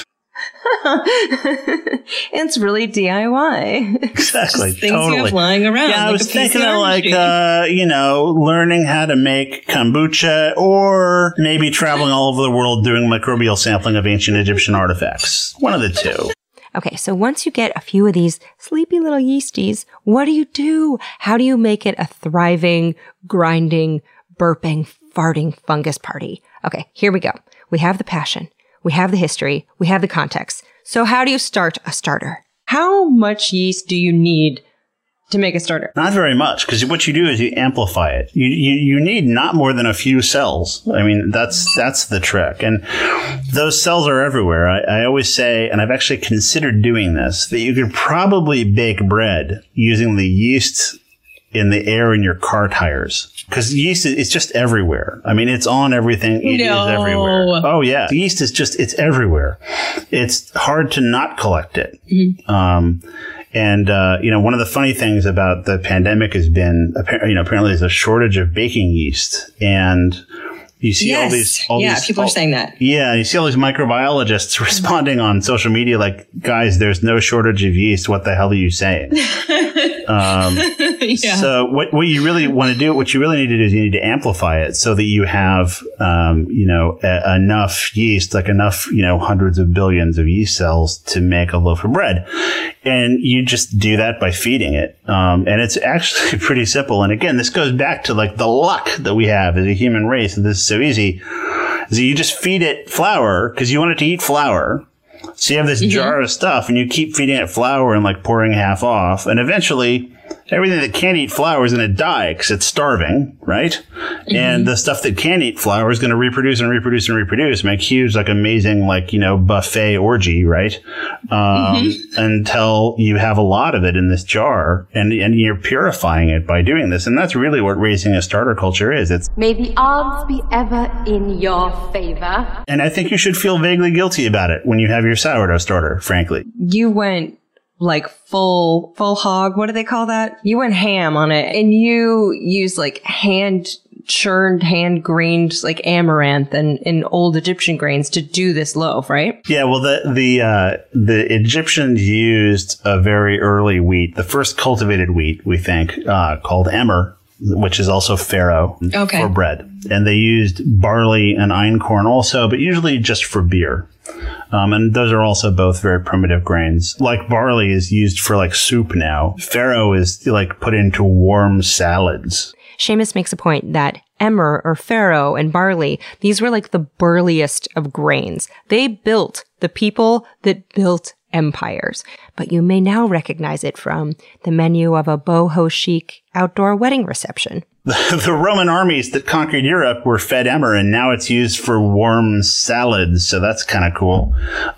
It's really D I Y. Exactly. Just things totally. you have lying around. Yeah, like I was thinking of like, uh, you know, learning how to make kombucha, or maybe traveling all over the world doing microbial sampling of ancient Egyptian artifacts. One of the two. Okay, so once you get a few of these sleepy little yeasties, what do you do? How do you make it a thriving, grinding, burping, farting fungus party? Okay, here we go. We have the passion. We have the history. We have the context. So how do you start a starter? How much yeast do you need to make a starter? Not very much, because what you do is you amplify it. You, you you need not more than a few cells. I mean, that's that's the trick. And those cells are everywhere. I, I always say, and I've actually considered doing this, that you could probably bake bread using the yeast in the air in your car tires. Because yeast is it's just everywhere. I mean, it's on everything. It no. is everywhere. Oh, yeah. Yeast is just, it's everywhere. It's hard to not collect it. Mm-hmm. Um, and, uh, you know, one of the funny things about the pandemic has been, you know, apparently there's a shortage of baking yeast. And you see yes. all these, all yeah, these, people all, are saying that. Yeah, you see all these microbiologists responding on social media like, guys, there's no shortage of yeast. What the hell are you saying? um, yeah. So what what you really want to do, what you really need to do is you need to amplify it so that you have, um, you know, a, enough yeast, like enough, you know, hundreds of billions of yeast cells to make a loaf of bread. And you just do that by feeding it. Um, and it's actually pretty simple. And again, this goes back to like the luck that we have as a human race. And this is so easy. Is that you just feed it flour because you want it to eat flour. So you have this mm-hmm. jar of stuff and you keep feeding it flour and like pouring half off. And eventually everything that can't eat flour is going to die because it's starving, right? Mm-hmm. And the stuff that can eat flour is going to reproduce and reproduce and reproduce, make huge, like amazing, like, you know, buffet orgy, right? Um, mm-hmm. Until you have a lot of it in this jar and, and you're purifying it by doing this. And that's really what raising a starter culture is. It's may the odds be ever in your favor. And I think you should feel vaguely guilty about it when you have your sourdough starter, frankly. You went like full, full hog. What do they call that? You went ham on it and you used like hand churned, hand grained like amaranth and, and old Egyptian grains to do this loaf, right? Yeah. Well, the, the, uh, the Egyptians used a very early wheat, the first cultivated wheat, we think, uh, called emmer, which is also farro okay. for bread. And they used barley and einkorn also, but usually just for beer. Um, and those are also both very primitive grains. Like barley is used for like soup now. Farro is like put into warm salads. Seamus makes a point that emmer or farro and barley, these were like the burliest of grains. They built the people that built empires. But you may now recognize it from the menu of a boho chic outdoor wedding reception. The, the Roman armies that conquered Europe were fed emmer, and now it's used for warm salads. So that's kind of cool.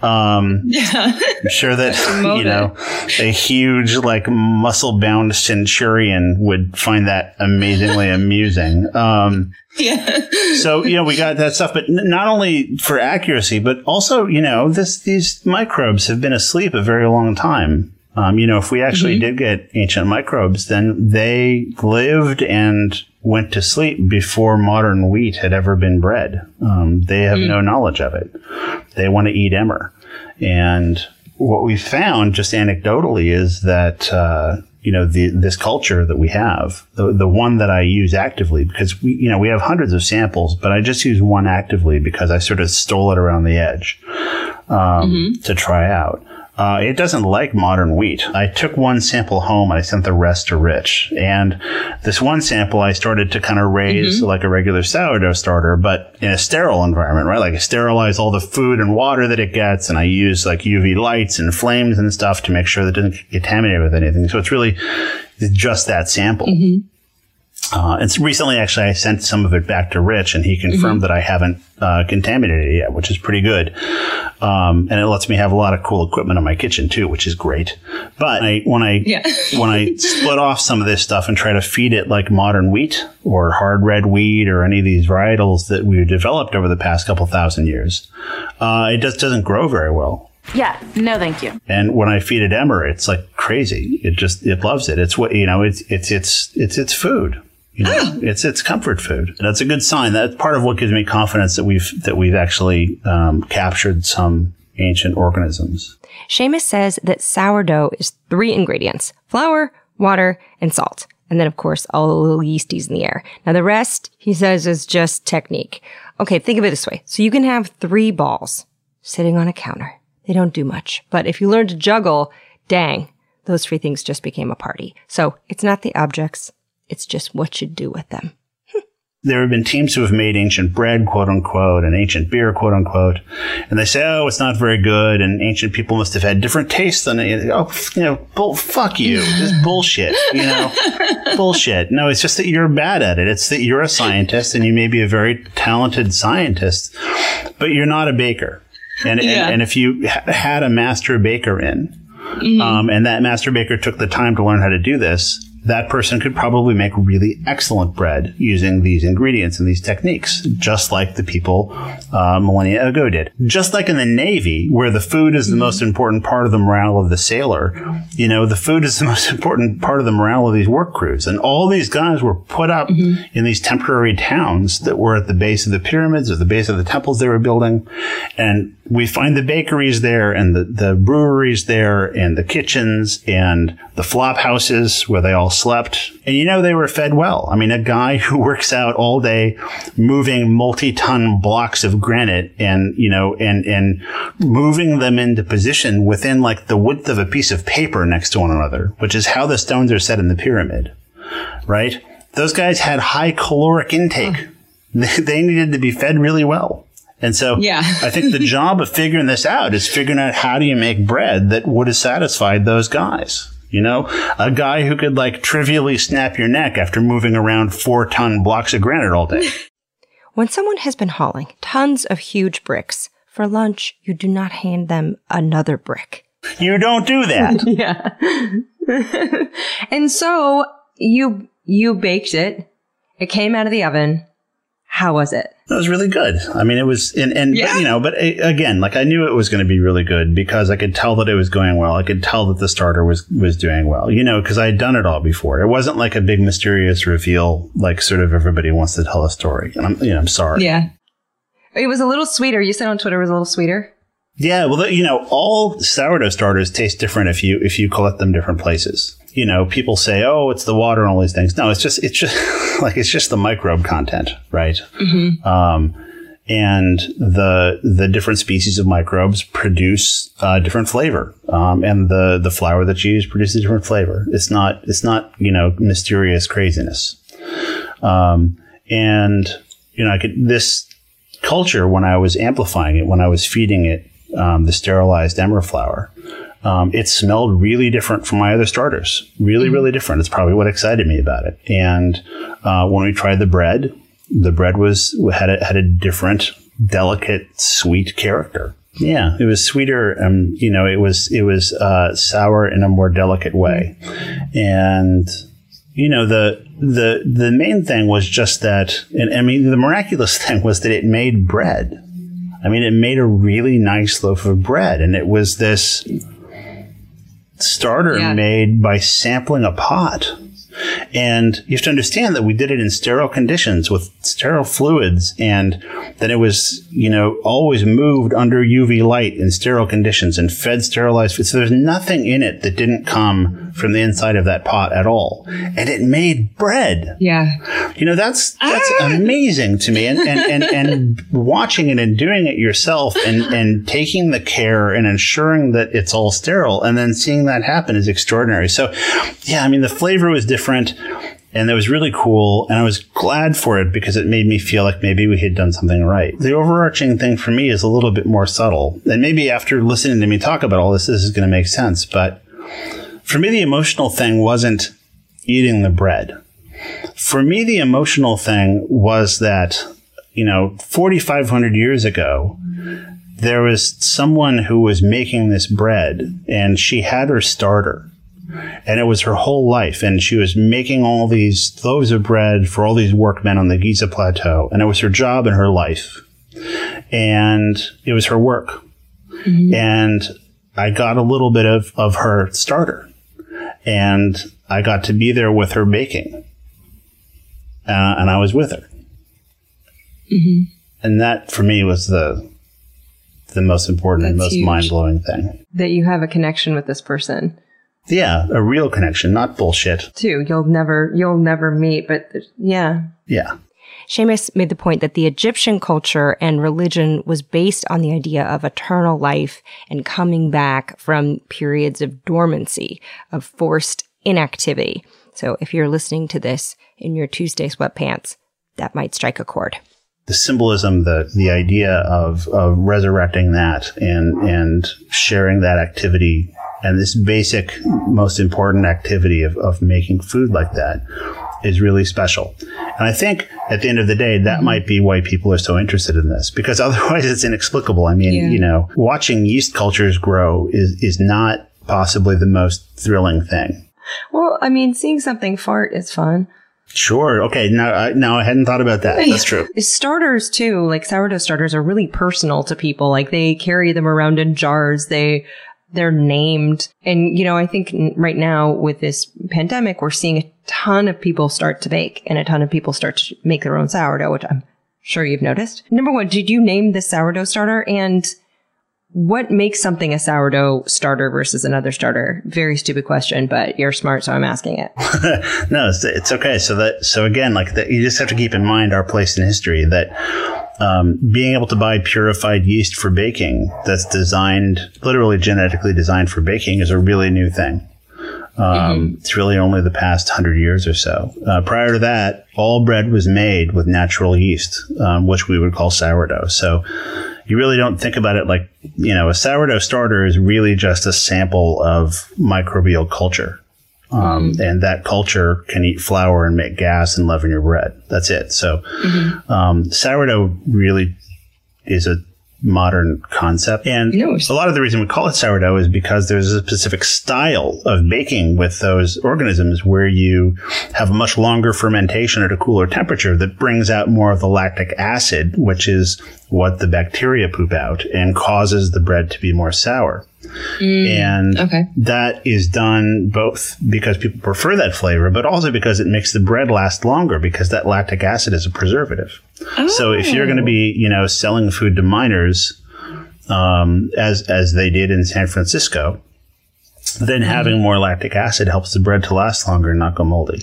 Um, yeah. I'm sure that, you know, a huge, like, muscle-bound centurion would find that amazingly amusing. Um, yeah. So, you know, we got that stuff, but n- not only for accuracy, but also, you know, this these microbes have been asleep a very long time. Um, you know, if we actually mm-hmm. did get ancient microbes, then they lived and went to sleep before modern wheat had ever been bred. Um, they have mm. no knowledge of it. They want to eat emmer. And what we found, just anecdotally, is that, uh, you know, the, this culture that we have, the, the one that I use actively, because we, you know, we have hundreds of samples, but I just use one actively because I sort of stole it around the edge um, mm-hmm. to try out. Uh, it doesn't like modern wheat. I took one sample home and I sent the rest to Rich. And this one sample I started to kind of raise mm-hmm. like a regular sourdough starter, but in a sterile environment, right? Like I sterilize all the food and water that it gets, and I use like U V lights and flames and stuff to make sure that it doesn't get contaminated with anything. So it's really just that sample. Mm-hmm. Uh, and recently, actually, I sent some of it back to Rich, and he confirmed mm-hmm. that I haven't uh, contaminated it yet, which is pretty good. Um, and it lets me have a lot of cool equipment in my kitchen too, which is great. But I, when I yeah. when I split off some of this stuff and try to feed it like modern wheat or hard red wheat or any of these varietals that we've developed over the past couple thousand years, uh, it just doesn't grow very well. Yeah, no, thank you. And when I feed it emmer, it's like crazy. It just it loves it. It's what you know. It's it's it's it's its food. You know, oh. It's it's comfort food. That's a good sign. That's part of what gives me confidence that we've that we've actually um, captured some ancient organisms. Seamus says that sourdough is three ingredients: flour, water, and salt. And then, of course, all the little yeasties in the air. Now, the rest, he says, is just technique. Okay, think of it this way. So you can have three balls sitting on a counter. They don't do much. But if you learn to juggle, dang, those three things just became a party. So it's not the objects. It's just what you do with them. There have been teams who have made ancient bread, quote unquote, and ancient beer, quote unquote. And they say, oh, it's not very good. And ancient people must have had different tastes than it. Oh, you know, bull, fuck you. This is bullshit. You know, bullshit. No, it's just that you're bad at it. It's that you're a scientist and you may be a very talented scientist, but you're not a baker. And, yeah. and, and if you ha- had a master baker in, mm-hmm. um, and that master baker took the time to learn how to do this, that person could probably make really excellent bread using these ingredients and these techniques, just like the people uh, millennia ago did. Just like in the Navy, where the food is the mm-hmm. most important part of the morale of the sailor, you know, the food is the most important part of the morale of these work crews. And all these guys were put up mm-hmm. in these temporary towns that were at the base of the pyramids or the base of the temples they were building. And we find the bakeries there and the, the breweries there and the kitchens and the flop houses where they all slept. And, you know, they were fed well. I mean, a guy who works out all day moving multi-ton blocks of granite and, you know, and, and moving them into position within like the width of a piece of paper next to one another, which is how the stones are set in the pyramid, right? Those guys had high caloric intake. They, they needed to be fed really well. And so yeah. I think the job of figuring this out is figuring out how do you make bread that would have satisfied those guys. You know, a guy who could like trivially snap your neck after moving around four ton blocks of granite all day. When someone has been hauling tons of huge bricks for lunch, you do not hand them another brick. You don't do that. Yeah. And so you, you baked it. It came out of the oven. How was it? It was really good. I mean, it was, and, and yeah. but, you know, but again, like I knew it was going to be really good because I could tell that it was going well. I could tell that the starter was, was doing well, you know, because I had done it all before. It wasn't like a big mysterious reveal, like sort of everybody wants to tell a story. And I'm, you know, I'm sorry. Yeah. It was a little sweeter. You said on Twitter it was a little sweeter. Yeah. Well, you know, all sourdough starters taste different if you, if you collect them different places. You know, people say, oh, it's the water and all these things. No, it's just, it's just like, it's just the microbe content, right? Mm-hmm. Um, and the, the different species of microbes produce uh, different flavor. Um, and the, the flour that you use produces different flavor. It's not, it's not, you know, mysterious craziness. Um, and, you know, I could, this culture, when I was amplifying it, when I was feeding it, um, the sterilized emmer flour, Um, it smelled really different from my other starters. Really, really different. It's probably what excited me about it. And uh, when we tried the bread, the bread was had a, had a different, delicate, sweet character. Yeah, it was sweeter. Um, you know, it was it was uh, sour in a more delicate way. And you know, the the the main thing was just that. And I mean, the miraculous thing was that it made bread. I mean, it made a really nice loaf of bread, and it was this starter yeah. made by sampling a pot. And you have to understand that we did it in sterile conditions with sterile fluids, and that it was, you know, always moved under U V light in sterile conditions and fed sterilized food. So there's nothing in it that didn't come from the inside of that pot at all. And it made bread. Yeah. You know, that's that's ah! amazing to me. And, and, and, and watching it and doing it yourself and, and taking the care and ensuring that it's all sterile and then seeing that happen is extraordinary. So, yeah, I mean, the flavor was different. And that was really cool. And I was glad for it because it made me feel like maybe we had done something right. The overarching thing for me is a little bit more subtle. And maybe after listening to me talk about all this, this is going to make sense. But for me, the emotional thing wasn't eating the bread. For me, the emotional thing was that, you know, forty-five hundred years ago, there was someone who was making this bread and she had her starter. And it was her whole life. And she was making all these loaves of bread for all these workmen on the Giza Plateau. And it was her job and her life. And it was her work. Mm-hmm. And I got a little bit of, of her starter. And I got to be there with her baking. Uh, and I was with her. Mm-hmm. And that, for me, was the the most important That's and most huge. mind-blowing thing. That you have a connection with this person. Yeah, a real connection, not bullshit. Too, you'll never, you'll never meet, but yeah. Yeah. Seamus made the point that the Egyptian culture and religion was based on the idea of eternal life and coming back from periods of dormancy, of forced inactivity. So if you're listening to this in your Tuesday sweatpants, that might strike a chord. The symbolism, the the idea of, of resurrecting that and and sharing that activity and this basic, most important activity of, of making food like that is really special. And I think at the end of the day, that mm-hmm. might be why people are so interested in this, because otherwise it's inexplicable. I mean, yeah. you know, watching yeast cultures grow is, is not possibly the most thrilling thing. Well, I mean, seeing something fart is fun. Sure. Okay. Now, I, now I hadn't thought about that. That's true. Starters too, like sourdough starters are really personal to people. Like they carry them around in jars. They, they're named. And, you know, I think right now with this pandemic, we're seeing a ton of people start to bake and a ton of people start to make their own sourdough, which I'm sure you've noticed. Number one, did you name the sourdough starter? And what makes something a sourdough starter versus another starter? Very stupid question, but you're smart, so I'm asking it. No, it's, it's okay. So that, so again, like that, you just have to keep in mind our place in history that um, being able to buy purified yeast for baking that's designed, literally genetically designed for baking, is a really new thing. Um, mm-hmm. It's really only the past hundred years or so. Uh, prior to that, all bread was made with natural yeast, um, which we would call sourdough. So you really don't think about it like, you know, a sourdough starter is really just a sample of microbial culture. Um, mm-hmm. And that culture can eat flour and make gas and leaven your bread. That's it. So mm-hmm. um, sourdough really is a modern concept. And a lot of the reason we call it sourdough is because there's a specific style of baking with those organisms where you have a much longer fermentation at a cooler temperature that brings out more of the lactic acid, which is what the bacteria poop out and causes the bread to be more sour. Mm, and okay. that is done both because people prefer that flavor, but also because it makes the bread last longer because that lactic acid is a preservative. Oh. So if you're going to be, you know, selling food to minors, um, as, as they did in San Francisco, then mm. having more lactic acid helps the bread to last longer and not go moldy.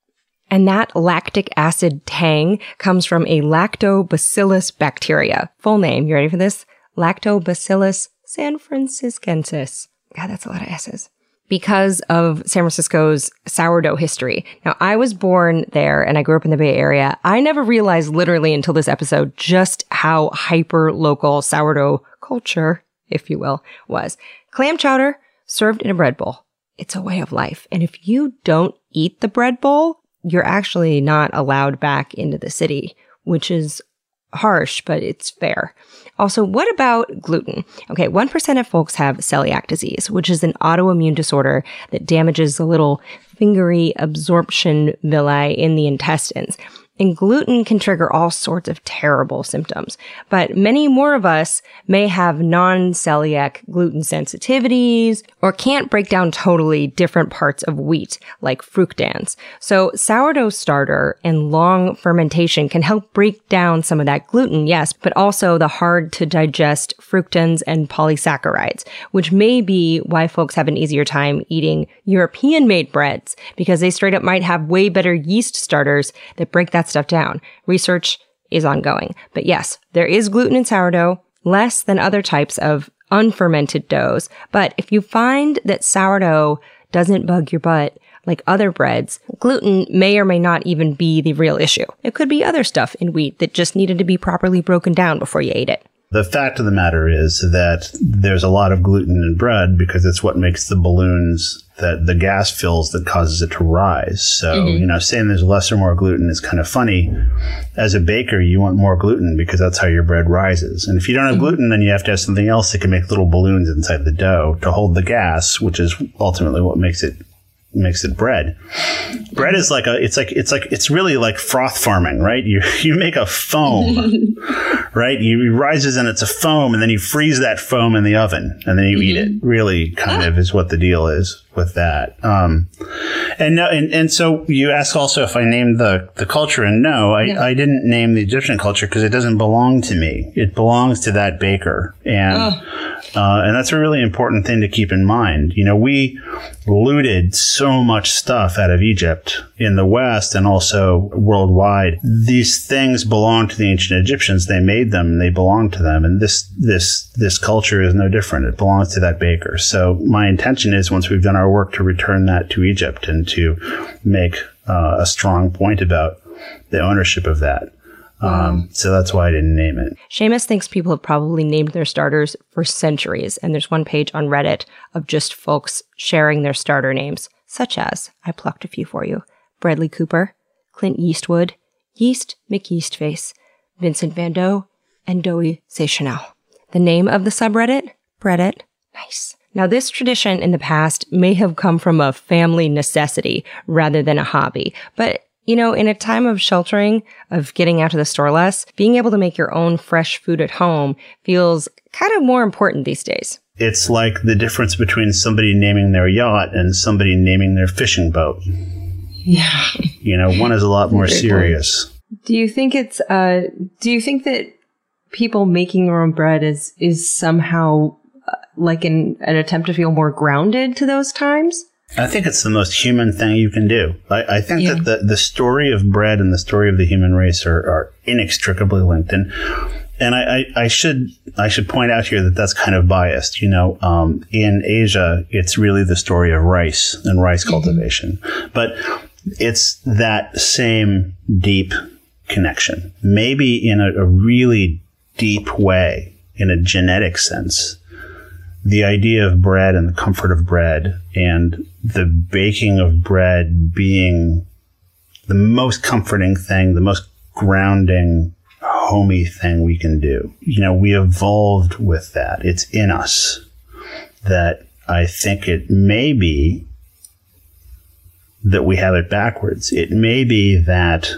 And that lactic acid tang comes from a lactobacillus bacteria. Full name. You ready for this? Lactobacillus San Franciscensis. God, that's a lot of S's. Because of San Francisco's sourdough history. Now, I was born there and I grew up in the Bay Area. I never realized literally until this episode just how hyper-local sourdough culture, if you will, was. Clam chowder served in a bread bowl. It's a way of life. And if you don't eat the bread bowl, you're actually not allowed back into the city, which is harsh, but it's fair. Also, what about gluten? Okay, one percent of folks have celiac disease, which is an autoimmune disorder that damages the little fingery absorption villi in the intestines. And gluten can trigger all sorts of terrible symptoms. But many more of us may have non-celiac gluten sensitivities or can't break down totally different parts of wheat, like fructans. So sourdough starter and long fermentation can help break down some of that gluten, yes, but also the hard-to-digest fructans and polysaccharides, which may be why folks have an easier time eating European-made breads, because they straight up might have way better yeast starters that break that stuff down. Research is ongoing. But yes, there is gluten in sourdough, less than other types of unfermented doughs. But if you find that sourdough doesn't bug your butt like other breads, gluten may or may not even be the real issue. It could be other stuff in wheat that just needed to be properly broken down before you ate it. The fact of the matter is that there's a lot of gluten in bread because it's what makes the balloons that the gas fills that causes it to rise. So, mm-hmm. you know, saying there's less or more gluten is kind of funny. As a baker, you want more gluten because that's how your bread rises. And if you don't have mm-hmm. gluten, then you have to have something else that can make little balloons inside the dough to hold the gas, which is ultimately what makes it makes it bread. Bread is like a, it's like, it's like, it's really like froth farming, right? You, you make a foam, right? You, it rises and it's a foam and then you freeze that foam in the oven and then you mm-hmm. eat it. Really kind of is what the deal is with that. Um, and no, and, and so you ask also if I named the, the culture, and no, I, yeah. I didn't name the Egyptian culture because it doesn't belong to me. It belongs to that baker. And, oh. Uh, and that's a really important thing to keep in mind. You know, we looted so much stuff out of Egypt in the West and also worldwide. These things belong to the ancient Egyptians. They made them and they belong to them. And this, this, this culture is no different. It belongs to that baker. So my intention is, once we've done our work, to return that to Egypt and to make uh, a strong point about the ownership of that. Um, so that's why I didn't name it. Seamus thinks people have probably named their starters for centuries, and there's one page on Reddit of just folks sharing their starter names, such as, I plucked a few for you, Bradley Cooper, Clint Eastwood, Yeast McYeastface, Vincent Van Dough, and Doey Seychanel. The name of the subreddit? Breadit. Nice. Now, this tradition in the past may have come from a family necessity rather than a hobby, but you know, in a time of sheltering, of getting out to the store less, being able to make your own fresh food at home feels kind of more important these days. It's like the difference between somebody naming their yacht and somebody naming their fishing boat. Yeah. You know, one is a lot more serious. Do you think it's, uh, do you think that people making their own bread is, is somehow uh, like an, an attempt to feel more grounded to those times? I think it's the most human thing you can do. I, I think yeah. that the, the story of bread and the story of the human race are, are inextricably linked. And and I, I, I should I should point out here that that's kind of biased. You know, um, in Asia, it's really the story of rice and rice mm-hmm. cultivation. But it's that same deep connection, maybe in a, a really deep way, in a genetic sense. The idea of bread and the comfort of bread and the baking of bread being the most comforting thing, the most grounding, homey thing we can do. You know, we evolved with that. It's in us. That I think it may be that we have it backwards. It may be that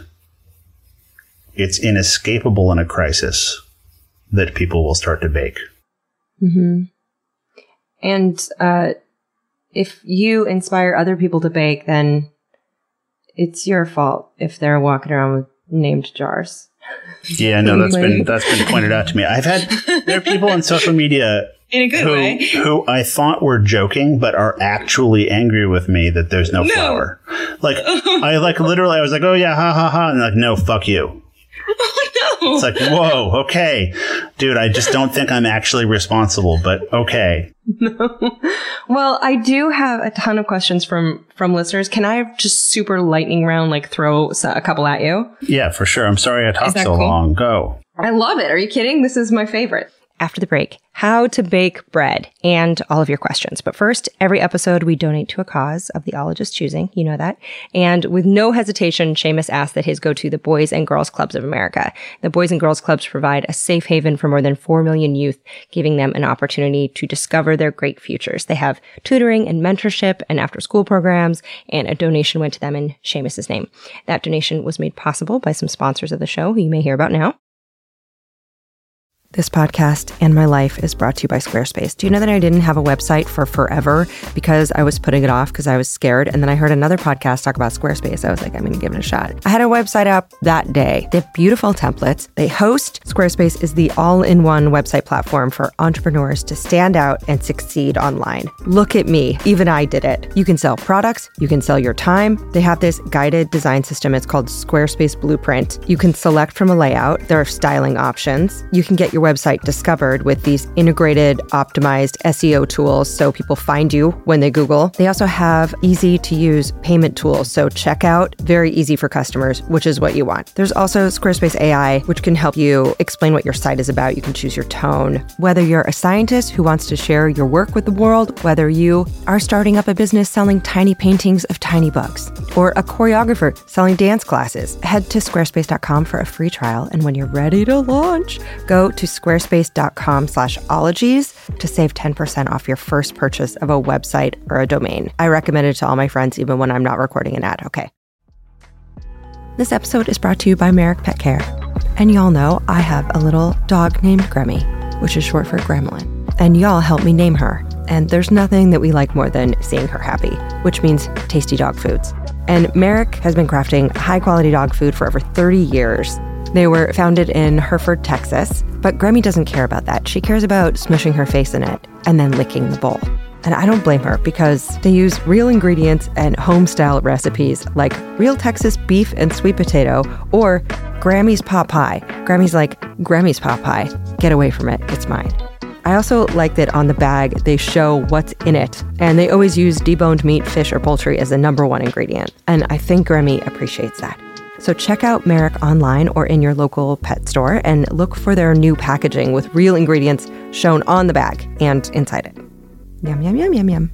it's inescapable in a crisis that people will start to bake. Mm-hmm. And uh, if you inspire other people to bake, then it's your fault if they're walking around with named jars. Yeah, no, that's been that's been pointed out to me. I've had there are people on social media in a good who, way who I thought were joking, but are actually angry with me that there's no, no. flour. Like I like literally, I was like, oh yeah, ha ha ha, and like, no, fuck you. Oh no! It's like, whoa, okay, dude. I just don't think I'm actually responsible, but okay. No. Well, I do have a ton of questions from from listeners. Can I just super lightning round, like throw a couple at you? Yeah, for sure. I'm sorry I talked so cool? long. Go. I love it. Are you kidding? This is my favorite. After the break, how to bake bread and all of your questions. But first, every episode we donate to a cause of the ologist's choosing. You know that. And with no hesitation, Seamus asked that his go to the Boys and Girls Clubs of America. The Boys and Girls Clubs provide a safe haven for more than four million youth, giving them an opportunity to discover their great futures. They have tutoring and mentorship and after-school programs, and a donation went to them in Seamus's name. That donation was made possible by some sponsors of the show, who you may hear about now. This podcast and my life is brought to you by Squarespace. Do you know that I didn't have a website for forever because I was putting it off because I was scared? And then I heard another podcast talk about Squarespace. I was like, I'm going to give it a shot. I had a website up that day. They have beautiful templates. They host. Squarespace is the all-in-one website platform for entrepreneurs to stand out and succeed online. Look at me. Even I did it. You can sell products. You can sell your time. They have this guided design system. It's called Squarespace Blueprint. You can select from a layout. There are styling options. You can get your website discovered with these integrated, optimized S E O tools so people find you when they Google. They also have easy to use payment tools. So checkout, very easy for customers, which is what you want. There's also Squarespace A I, which can help you explain what your site is about. You can choose your tone. Whether you're a scientist who wants to share your work with the world, whether you are starting up a business selling tiny paintings of tiny bugs, or a choreographer selling dance classes, head to squarespace dot com for a free trial. And when you're ready to launch, go to squarespace.com slash ologies to save ten percent off your first purchase of a website or a domain. I recommend it to all my friends, even when I'm not recording an ad. Okay. This episode is brought to you by Merrick Pet Care. And y'all know I have a little dog named Gremmy, which is short for Gremlin. And y'all helped me name her. And there's nothing that we like more than seeing her happy, which means tasty dog foods. And Merrick has been crafting high-quality dog food for over thirty years. They were founded in Hereford, Texas, but Gremmy doesn't care about that. She cares about smushing her face in it and then licking the bowl. And I don't blame her because they use real ingredients and home-style recipes like real Texas beef and sweet potato or Grammy's pot pie. Grammy's like, Grammy's pot pie. Get away from it. It's mine. I also like that on the bag, they show what's in it. And they always use deboned meat, fish, or poultry as the number one ingredient. And I think Gremmy appreciates that. So check out Merrick online or in your local pet store and look for their new packaging with real ingredients shown on the bag and inside it. Yum, yum, yum, yum, yum.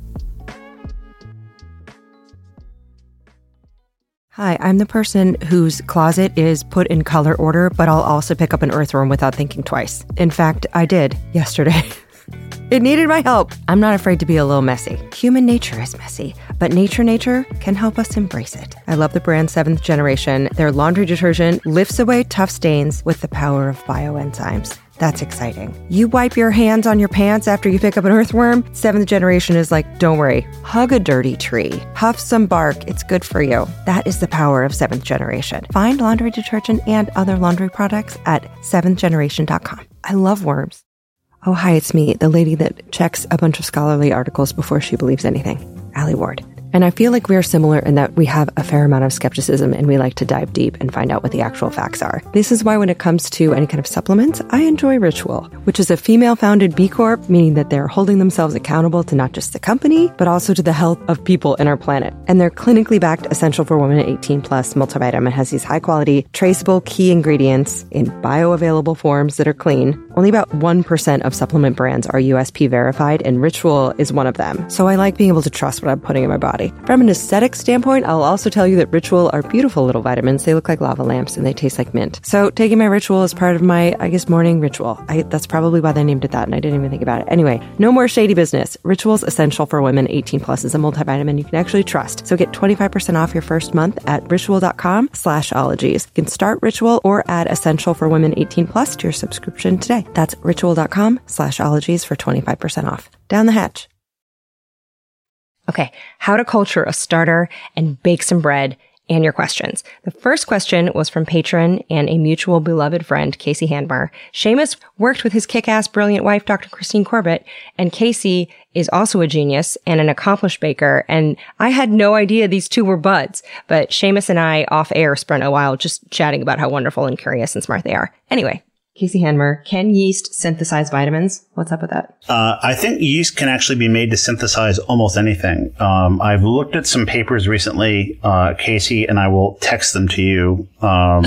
Hi, I'm the person whose closet is put in color order, but I'll also pick up an earthworm without thinking twice. In fact, I did yesterday. It needed my help. I'm not afraid to be a little messy. Human nature is messy, but nature nature can help us embrace it. I love the brand seventh Generation. Their laundry detergent lifts away tough stains with the power of bioenzymes. That's exciting. You wipe your hands on your pants after you pick up an earthworm? seventh Generation is like, don't worry, hug a dirty tree. Huff some bark, it's good for you. That is the power of seventh Generation. Find laundry detergent and other laundry products at seventh generation dot com. I love worms. Oh, hi, it's me, the lady that checks a bunch of scholarly articles before she believes anything, Alie Ward. And I feel like we are similar in that we have a fair amount of skepticism and we like to dive deep and find out what the actual facts are. This is why when it comes to any kind of supplements, I enjoy Ritual, which is a female-founded B Corp, meaning that they're holding themselves accountable to not just the company, but also to the health of people in our planet. And their clinically backed Essential for Women eighteen plus multivitamin has these high-quality, traceable key ingredients in bioavailable forms that are clean. Only about one percent of supplement brands are U S P verified, and Ritual is one of them. So I like being able to trust what I'm putting in my body. From an aesthetic standpoint, I'll also tell you that Ritual are beautiful little vitamins. They look like lava lamps and they taste like mint. So taking my Ritual is part of my, I guess, morning ritual. I, that's probably why they named it that, and I didn't even think about it. Anyway, no more shady business. Ritual's Essential for Women eighteen plus is a multivitamin you can actually trust. So get twenty-five percent off your first month at ritual.com slash ologies. You can start Ritual or add Essential for Women eighteen plus to your subscription today. That's ritual.com slash ologies for twenty-five percent off. Down the hatch. Okay, how to culture a starter and bake some bread, and your questions. The first question was from patron and a mutual beloved friend, Casey Handmer. Seamus worked with his kick-ass brilliant wife, Doctor Christine Corbett, and Casey is also a genius and an accomplished baker, and I had no idea these two were buds, but Seamus and I off air spent a while just chatting about how wonderful and curious and smart they are. Anyway, Casey Handmer, can yeast synthesize vitamins? What's up with that? Uh, I think yeast can actually be made to synthesize almost anything. Um, I've looked at some papers recently, uh, Casey, and I will text them to you, um,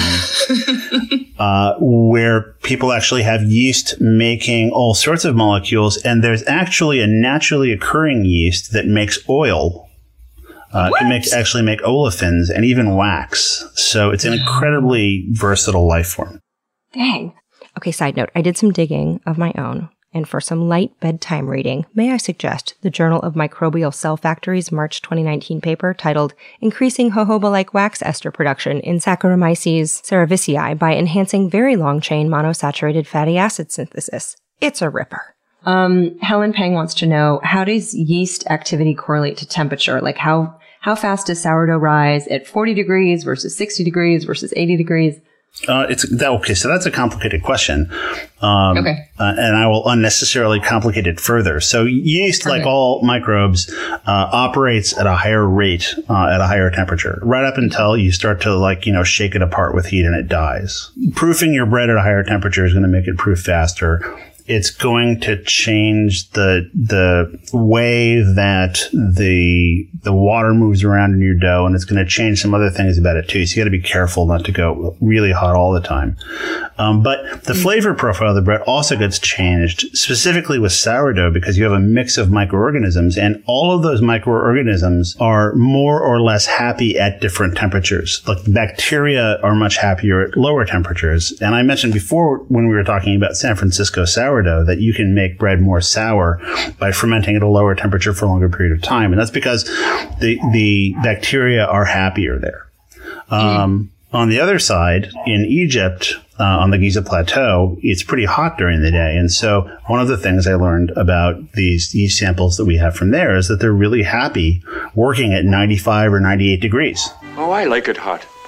uh, where people actually have yeast making all sorts of molecules. And there's actually a naturally occurring yeast that makes oil. Uh, it can make, actually make olefins and even wax. So it's an incredibly versatile life form. Dang. Okay, side note, I did some digging of my own, and for some light bedtime reading, may I suggest the Journal of Microbial Cell Factory's March twenty nineteen paper titled Increasing Jojoba-like Wax Ester Production in Saccharomyces cerevisiae by Enhancing Very Long-Chain Monosaturated Fatty Acid Synthesis. It's a ripper. Um, Helen Pang wants to know, how does yeast activity correlate to temperature? Like how, how fast does sourdough rise at forty degrees versus sixty degrees versus eighty degrees? Uh, it's that, okay. So that's a complicated question. Um, okay. Uh, and I will unnecessarily complicate it further. So yeast, okay. like all microbes, uh, operates at a higher rate, uh, at a higher temperature, right up until you start to like, you know, shake it apart with heat and it dies. Proofing your bread at a higher temperature is going to make it proof faster. It's going to change the the way that the the water moves around in your dough, and it's going to change some other things about it too. So you got to be careful not to go really hot all the time. Um, but the flavor profile of the bread also gets changed, specifically with sourdough, because you have a mix of microorganisms, and all of those microorganisms are more or less happy at different temperatures. Like bacteria are much happier at lower temperatures. And I mentioned before when we were talking about San Francisco sourdough that you can make bread more sour by fermenting at a lower temperature for a longer period of time. And that's because the the bacteria are happier there. Um, mm. On the other side, in Egypt, uh, on the Giza Plateau, it's pretty hot during the day. And so one of the things I learned about these yeast samples that we have from there is that they're really happy working at ninety-five or ninety-eight degrees. Oh, I like it hot.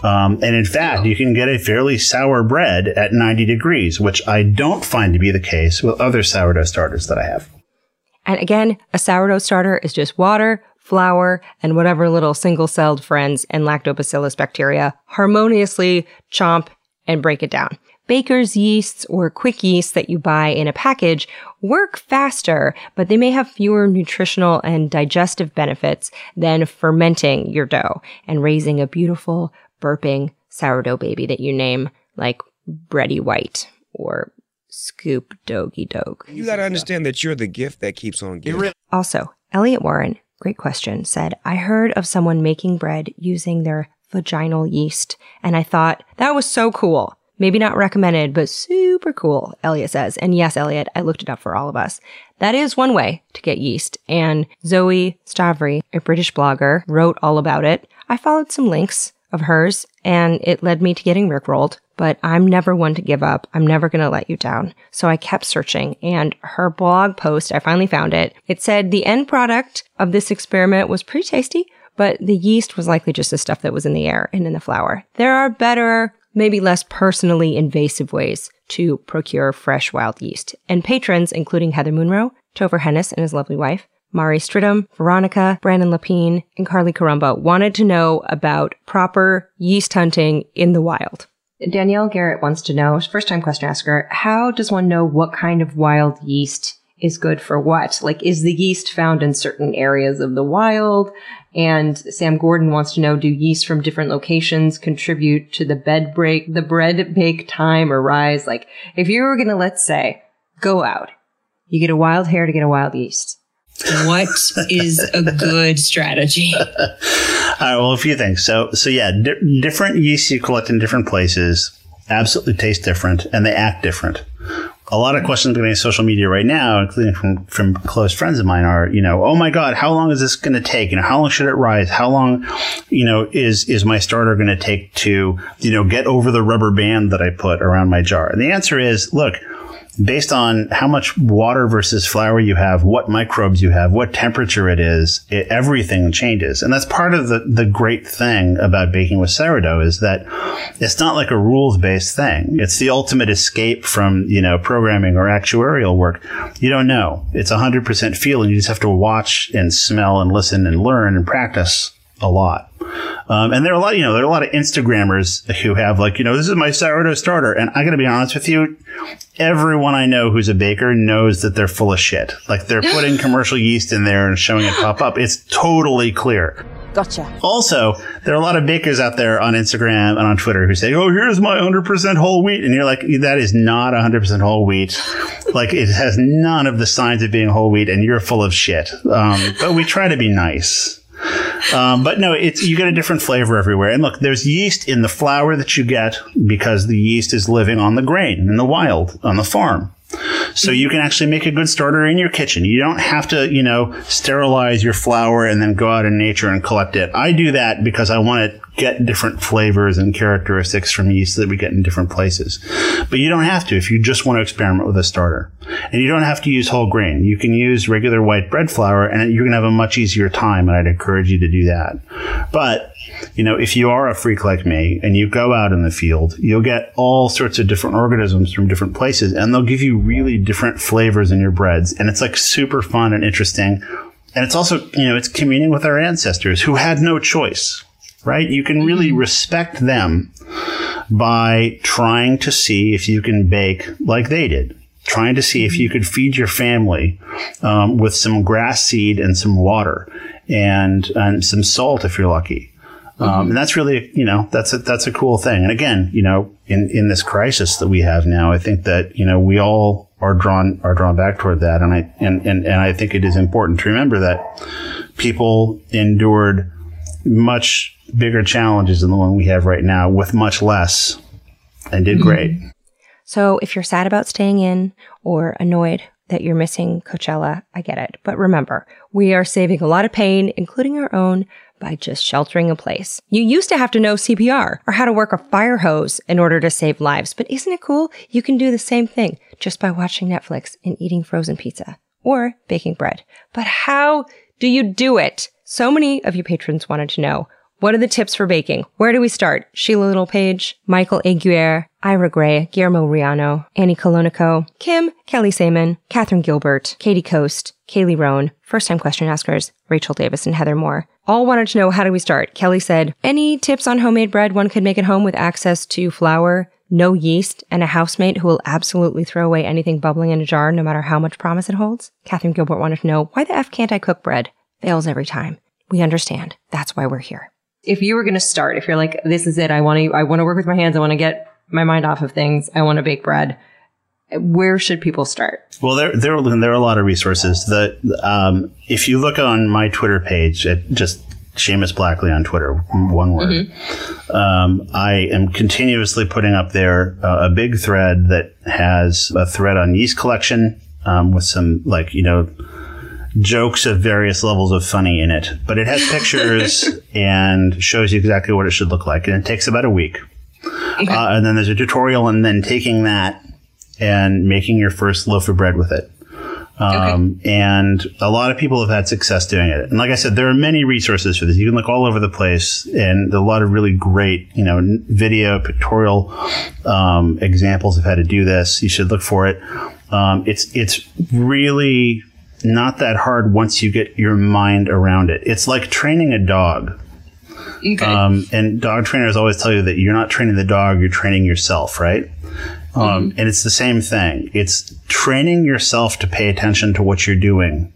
Um, and in fact, you can get a fairly sour bread at ninety degrees, which I don't find to be the case with other sourdough starters that I have. And again, a sourdough starter is just water, flour, and whatever little single-celled friends and lactobacillus bacteria harmoniously chomp and break it down. Baker's yeasts or quick yeast that you buy in a package work faster, but they may have fewer nutritional and digestive benefits than fermenting your dough and raising a beautiful, burping sourdough baby that you name like Bready White or Scoop Dogie Dogue. You got to understand that you're the gift that keeps on giving. Also, Elliot Warren, great question, said, I heard of someone making bread using their vaginal yeast, and I thought that was so cool. Maybe not recommended, but super cool, Elliot says. And yes, Elliot, I looked it up for all of us. That is one way to get yeast. And Zoe Stavry, a British blogger, wrote all about it. I followed some links of hers, and it led me to getting rickrolled. But I'm never one to give up. I'm never going to let you down. So I kept searching, and her blog post, I finally found it. It said the end product of this experiment was pretty tasty, but the yeast was likely just the stuff that was in the air and in the flour. There are better, maybe less personally invasive ways to procure fresh wild yeast. And patrons, including Heather Munro, Topher Hennis and his lovely wife, Mari Stridham, Veronica, Brandon Lapine, and Carly Carumba, wanted to know about proper yeast hunting in the wild. Danielle Garrett wants to know, first-time question asker, how does one know what kind of wild yeast is good for what? Like, is the yeast found in certain areas of the wild? And Sam Gordon wants to know, do yeast from different locations contribute to the bed break, the bread bake time or rise? Like, if you were going to, let's say, go out, you get a wild hair to get a wild yeast. What is a good strategy? All right, well, a few things. So, so yeah, di- different yeasts you collect in different places absolutely taste different, and they act different. A lot of questions going on social media right now, including from, from close friends of mine, are, you know, oh my God, how long is this going to take? You know, how long should it rise? How long, you know, is, is my starter going to take to, you know, get over the rubber band that I put around my jar? And the answer is, look, based on how much water versus flour you have, what microbes you have, what temperature it is, it, everything changes. And that's part of the, the great thing about baking with sourdough is that it's not like a rules-based thing. It's the ultimate escape from, you know, programming or actuarial work. You don't know. It's one hundred percent feel, and you just have to watch and smell and listen and learn and practice a lot. Um, and there are a lot, you know, there are a lot of Instagrammers who have like, you know, this is my sourdough starter. And I got to be honest with you, everyone I know who's a baker knows that they're full of shit. Like they're putting commercial yeast in there and showing it pop up. It's totally clear. Gotcha. Also, there are a lot of bakers out there on Instagram and on Twitter who say, oh, here's my one hundred percent whole wheat. And you're like, that is not one hundred percent whole wheat. Like it has none of the signs of being whole wheat and you're full of shit. Um, but we try to be nice. Um, but no, it's, you get a different flavor everywhere. And look, there's yeast in the flour that you get because the yeast is living on the grain in the wild on the farm. So you can actually make a good starter in your kitchen. You don't have to, you know, sterilize your flour and then go out in nature and collect it. I do that because I want to get different flavors and characteristics from yeast that we get in different places. But you don't have to if you just want to experiment with a starter. And you don't have to use whole grain. You can use regular white bread flour and you're going to have a much easier time, and I'd encourage you to do that. But, you know, if you are a freak like me and you go out in the field, you'll get all sorts of different organisms from different places, and they'll give you really different flavors in your breads. And it's like super fun and interesting. And it's also, you know, it's communing with our ancestors who had no choice. Right? You can really respect them by trying to see if you can bake like they did, trying to see if you could feed your family um, with some grass seed and some water and, and some salt if you're lucky. Um, mm-hmm. And that's really, you know, that's a, that's a cool thing. And again, you know, in, in this crisis that we have now, I think that, you know, we all are drawn, are drawn back toward that. And I, and, and, and I think it is important to remember that people endured much bigger challenges than the one we have right now with much less and did great. So if you're sad about staying in or annoyed that you're missing Coachella, I get it. But remember, we are saving a lot of pain, including our own, by just sheltering in place. You used to have to know C P R or how to work a fire hose in order to save lives. But isn't it cool? You can do the same thing just by watching Netflix and eating frozen pizza or baking bread. But how do you do it? So many of you patrons wanted to know, What are the tips for baking? Where do we start? Sheila Littlepage, Michael Aguirre, Ira Gray, Guillermo Riano, Annie Colonico, Kim, Kelly Saman, Catherine Gilbert, Katie Coast, Kaylee Roan, first-time question askers, Rachel Davis and Heather Moore. All wanted to know, how do we start? Kelly said, any tips on homemade bread one could make at home with access to flour, no yeast, and a housemate who will absolutely throw away anything bubbling in a jar no matter how much promise it holds? Catherine Gilbert wanted to know, why the F can't I cook bread? Fails every time. We understand. That's why we're here. If you were going to start, if you're like, this is it, I want to, I want to work with my hands, I want to get my mind off of things, I want to bake bread, where should people start? Well, there, there, there are a lot of resources. That um, if you look on my Twitter page, at just Seamus Blackley on Twitter, one word, mm-hmm. um, I am continuously putting up there uh, a big thread that has a thread on yeast collection um, with some, like, you know, jokes of various levels of funny in it, but it has pictures and shows you exactly what it should look like. And it takes about a week. Okay. Uh, and then there's a tutorial and then taking that and making your first loaf of bread with it. Um, okay. And a lot of people have had success doing it. And like I said, there are many resources for this. You can look all over the place, and a lot of really great, you know, video, pictorial um, examples of how to do this. You should look for it. Um, it's it's really not that hard once you get your mind around it. It's like training a dog. Okay. Um, and dog trainers always tell you that you're not training the dog, you're training yourself, right? Mm-hmm. Um, and it's the same thing. It's training yourself to pay attention to what you're doing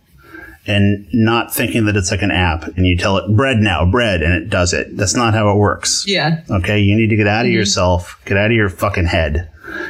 and not thinking that it's like an app and you tell it bread now, bread, and it does it. That's not how it works. Yeah. Okay. You need to get out of mm-hmm. yourself, get out of your fucking head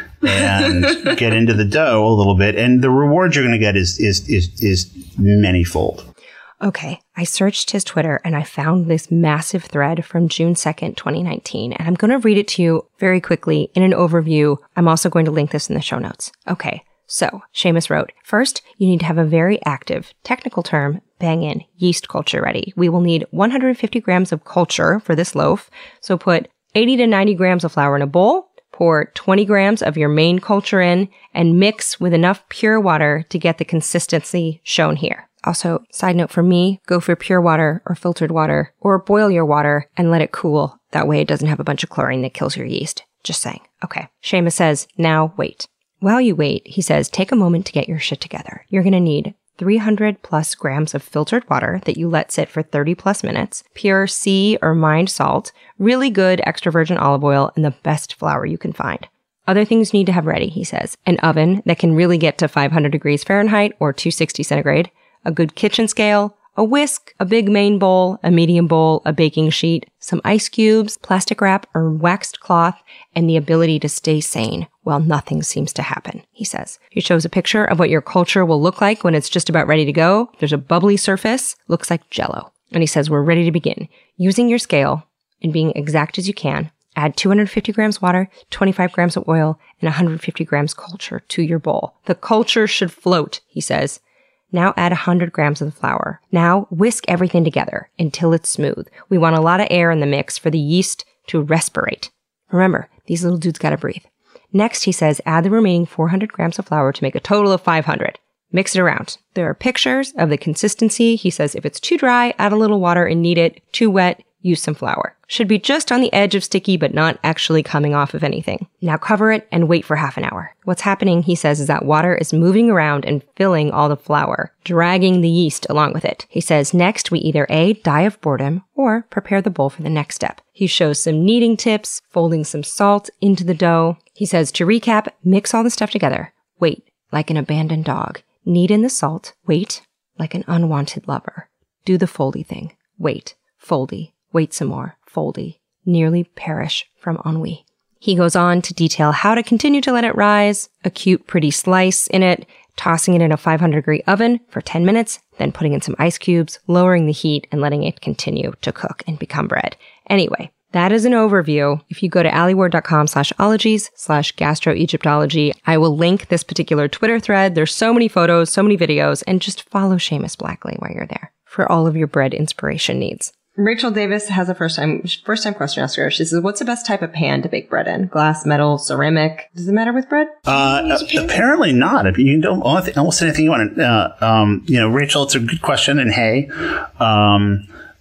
and get into the dough a little bit. And the reward you're going to get is, is, is, is manyfold. Okay, I searched his Twitter and I found this massive thread from June second, twenty nineteen, and I'm going to read it to you very quickly in an overview. I'm also going to link this in the show notes. Okay, so Seamus wrote, first, you need to have a very active, technical term, bang in, yeast culture ready. We will need one hundred fifty grams of culture for this loaf, so put eighty to ninety grams of flour in a bowl, pour twenty grams of your main culture in, and mix with enough pure water to get the consistency shown here. Also, side note for me, go for pure water or filtered water, or boil your water and let it cool. That way it doesn't have a bunch of chlorine that kills your yeast. Just saying. Okay. Seamus says, now wait. While you wait, he says, take a moment to get your shit together. You're going to need three hundred plus grams of filtered water that you let sit for thirty plus minutes, pure sea or mined salt, really good extra virgin olive oil, and the best flour you can find. Other things you need to have ready, he says, an oven that can really get to five hundred degrees Fahrenheit or two sixty centigrade, a good kitchen scale, a whisk, a big main bowl, a medium bowl, a baking sheet, some ice cubes, plastic wrap or waxed cloth, and the ability to stay sane while nothing seems to happen, he says. He shows a picture of what your culture will look like when it's just about ready to go. There's a bubbly surface, looks like Jell-O. And he says, we're ready to begin. Using your scale and being exact as you can, add two hundred fifty grams water, twenty-five grams of oil, and one hundred fifty grams culture to your bowl. The culture should float, he says. Now add one hundred grams of the flour. Now whisk everything together until it's smooth. We want a lot of air in the mix for the yeast to respirate. Remember, these little dudes gotta breathe. Next, he says, add the remaining four hundred grams of flour to make a total of five hundred. Mix it around. There are pictures of the consistency. He says if it's too dry, add a little water and knead it. Too wet, use some flour. Should be just on the edge of sticky, but not actually coming off of anything. Now cover it and wait for half an hour. What's happening, he says, is that water is moving around and filling all the flour, dragging the yeast along with it. He says next we either A, die of boredom, or prepare the bowl for the next step. He shows some kneading tips, folding some salt into the dough. He says to recap, mix all the stuff together. Wait, like an abandoned dog. Knead in the salt. Wait, like an unwanted lover. Do the foldy thing. Wait, foldy. Wait some more. Foldy. Nearly perish from ennui. He goes on to detail how to continue to let it rise, a cute, pretty slice in it, tossing it in a five hundred degree oven for ten minutes, then putting in some ice cubes, lowering the heat, and letting it continue to cook and become bread. Anyway, that is an overview. If you go to alieward.com slash ologies slash gastroegyptology, I will link this particular Twitter thread. There's so many photos, so many videos, and just follow Seamus Blackley while you're there for all of your bread inspiration needs. Rachel Davis has a first time first time question asker. She says, what's the best type of pan to bake bread in? Glass, metal, ceramic? Does it matter with bread? Uh, apparently not. You can do almost anything you want. Uh, um, you know, Rachel, it's a good question. And hey, um,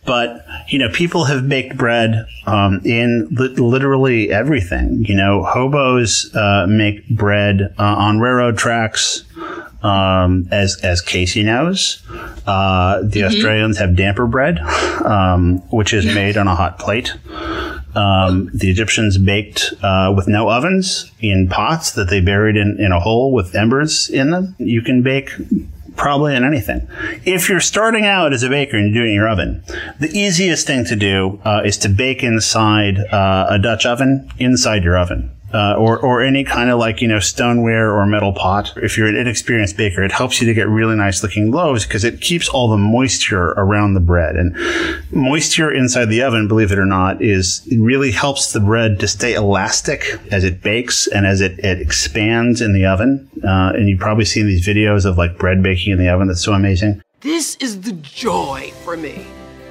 But, you know, people have baked bread um, in li- literally everything. You know, hobos uh, make bread uh, on railroad tracks, um, as as Casey knows. Uh, the mm-hmm. Australians have damper bread, um, which is made on a hot plate. Um, the Egyptians baked uh, with no ovens in pots that they buried in, in a hole with embers in them. You can bake probably in anything. If you're starting out as a baker and you're doing your oven, the easiest thing to do uh, is to bake inside uh, a Dutch oven inside your oven. Uh, or, or any kind of like, you know, stoneware or metal pot. If you're an inexperienced baker, it helps you to get really nice looking loaves because it keeps all the moisture around the bread. And moisture inside the oven, believe it or not, is it really helps the bread to stay elastic as it bakes and as it, it expands in the oven. Uh, and you've probably seen these videos of like bread baking in the oven. That's so amazing. This is the joy for me.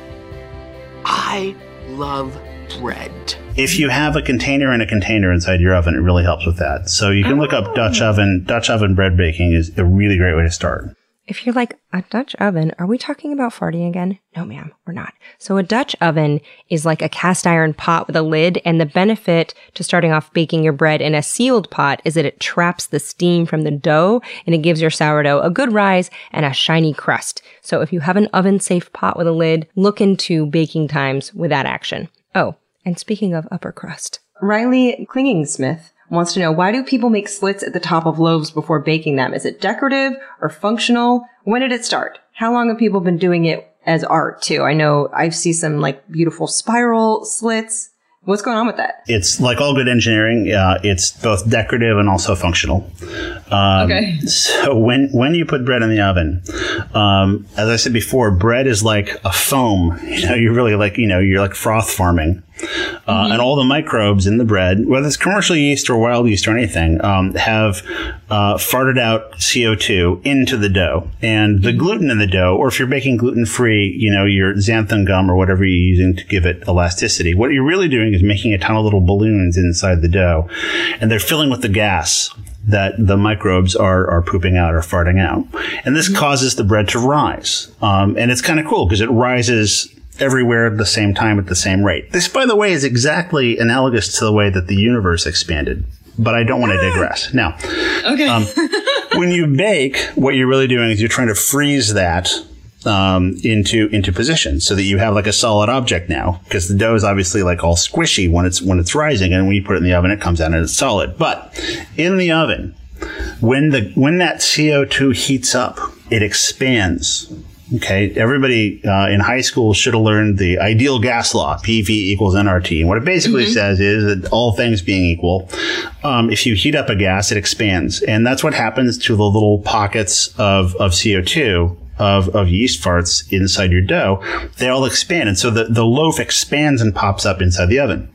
I love bread. If you have a container and a container inside your oven, it really helps with that. So you can look up Dutch oven. Dutch oven bread baking is a really great way to start. If you're like, a Dutch oven, are we talking about farting again? No, ma'am, we're not. So a Dutch oven is like a cast iron pot with a lid, and the benefit to starting off baking your bread in a sealed pot is that it traps the steam from the dough, and it gives your sourdough a good rise and a shiny crust. So if you have an oven-safe pot with a lid, look into baking times with that action. Oh, and speaking of upper crust, Riley Klingingsmith wants to know, why do people make slits at the top of loaves before baking them? Is it decorative or functional? When did it start? How long have people been doing it as art too? I know I see some like beautiful spiral slits. What's going on with that? It's like all good engineering. Uh, it's both decorative and also functional. Um, okay. So when when you put bread in the oven, um, as I said before, bread is like a foam. You know, you're really like, you know, you're like froth farming. Uh, mm-hmm. And all the microbes in the bread, whether it's commercial yeast or wild yeast or anything, um, have uh, farted out C O two into the dough. And the gluten in the dough, or if you're baking gluten-free, you know, your xanthan gum or whatever you're using to give it elasticity, what you're really doing is making a ton of little balloons inside the dough. And they're filling with the gas that the microbes are, are pooping out or farting out. And this mm-hmm. causes the bread to rise. Um, and it's kind of cool because it rises everywhere at the same time at the same rate. This, by the way, is exactly analogous to the way that the universe expanded. But I don't want to digress. Now, okay. um, when you bake, what you're really doing is you're trying to freeze that um, into into position so that you have like a solid object now, because the dough is obviously like all squishy when it's when it's rising, and when you put it in the oven, it comes out and it's solid. But in the oven, when the when that C O two heats up, it expands. Okay, everybody uh, in high school should have learned the ideal gas law, P V equals N R T. And what it basically mm-hmm. says is that all things being equal, um, if you heat up a gas, it expands. And that's what happens to the little pockets of, of C O two, of, of yeast farts inside your dough. They all expand. And so the, the loaf expands and pops up inside the oven.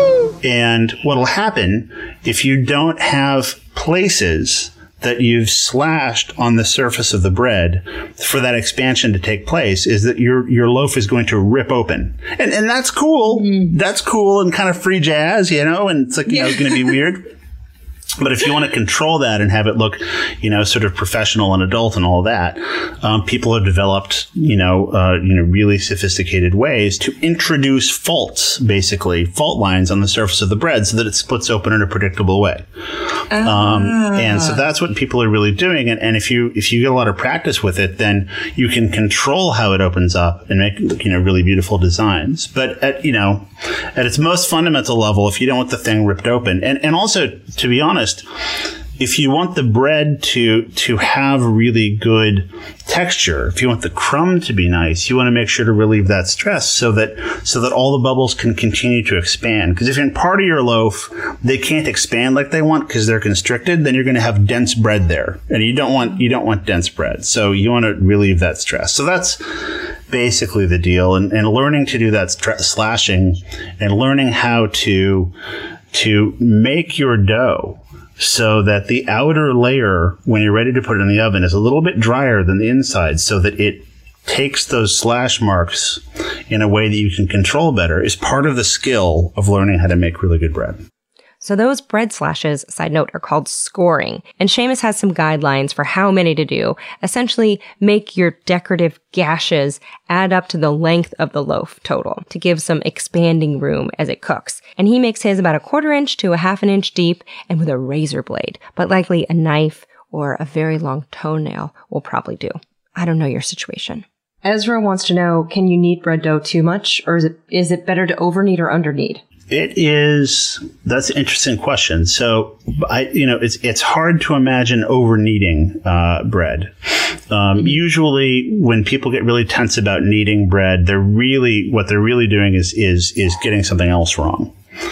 And what'll happen if you don't have places that you've slashed on the surface of the bread for that expansion to take place is that your your loaf is going to rip open. And and that's cool. Mm. That's cool and kind of free jazz, you know, and it's like, you yeah. know, it's going to be weird. But if you want to control that and have it look, you know, sort of professional and adult and all that, um, people have developed, you know, uh, you know, really sophisticated ways to introduce faults, basically fault lines on the surface of the bread so that it splits open in a predictable way. Ah. Um, and so that's what people are really doing. And, and if you if you get a lot of practice with it, then you can control how it opens up and make, you know, really beautiful designs. But at, you know, at its most fundamental level, if you don't want the thing ripped open, and, and also, to be honest, if you want the bread to to have really good texture, if you want the crumb to be nice, you want to make sure to relieve that stress so that so that all the bubbles can continue to expand. Because if in part of your loaf they can't expand like they want because they're constricted, then you're going to have dense bread there, and you don't want you don't want dense bread. So you want to relieve that stress. So that's basically the deal, and, and learning to do that stra- slashing and learning how to to make your dough so that the outer layer, when you're ready to put it in the oven, is a little bit drier than the inside so that it takes those slash marks in a way that you can control better, is part of the skill of learning how to make really good bread. So those bread slashes, side note, are called scoring. And Seamus has some guidelines for how many to do. Essentially, make your decorative gashes add up to the length of the loaf total to give some expanding room as it cooks. And he makes his about a quarter inch to a half an inch deep and with a razor blade, but likely a knife or a very long toenail will probably do. I don't know your situation. Ezra wants to know, can you knead bread dough too much, or is it is it better to over knead or under knead? It is. That's an interesting question. So, I, you know, it's it's hard to imagine over kneading uh, bread. Um, usually, when people get really tense about kneading bread, they're really what they're really doing is is is getting something else wrong.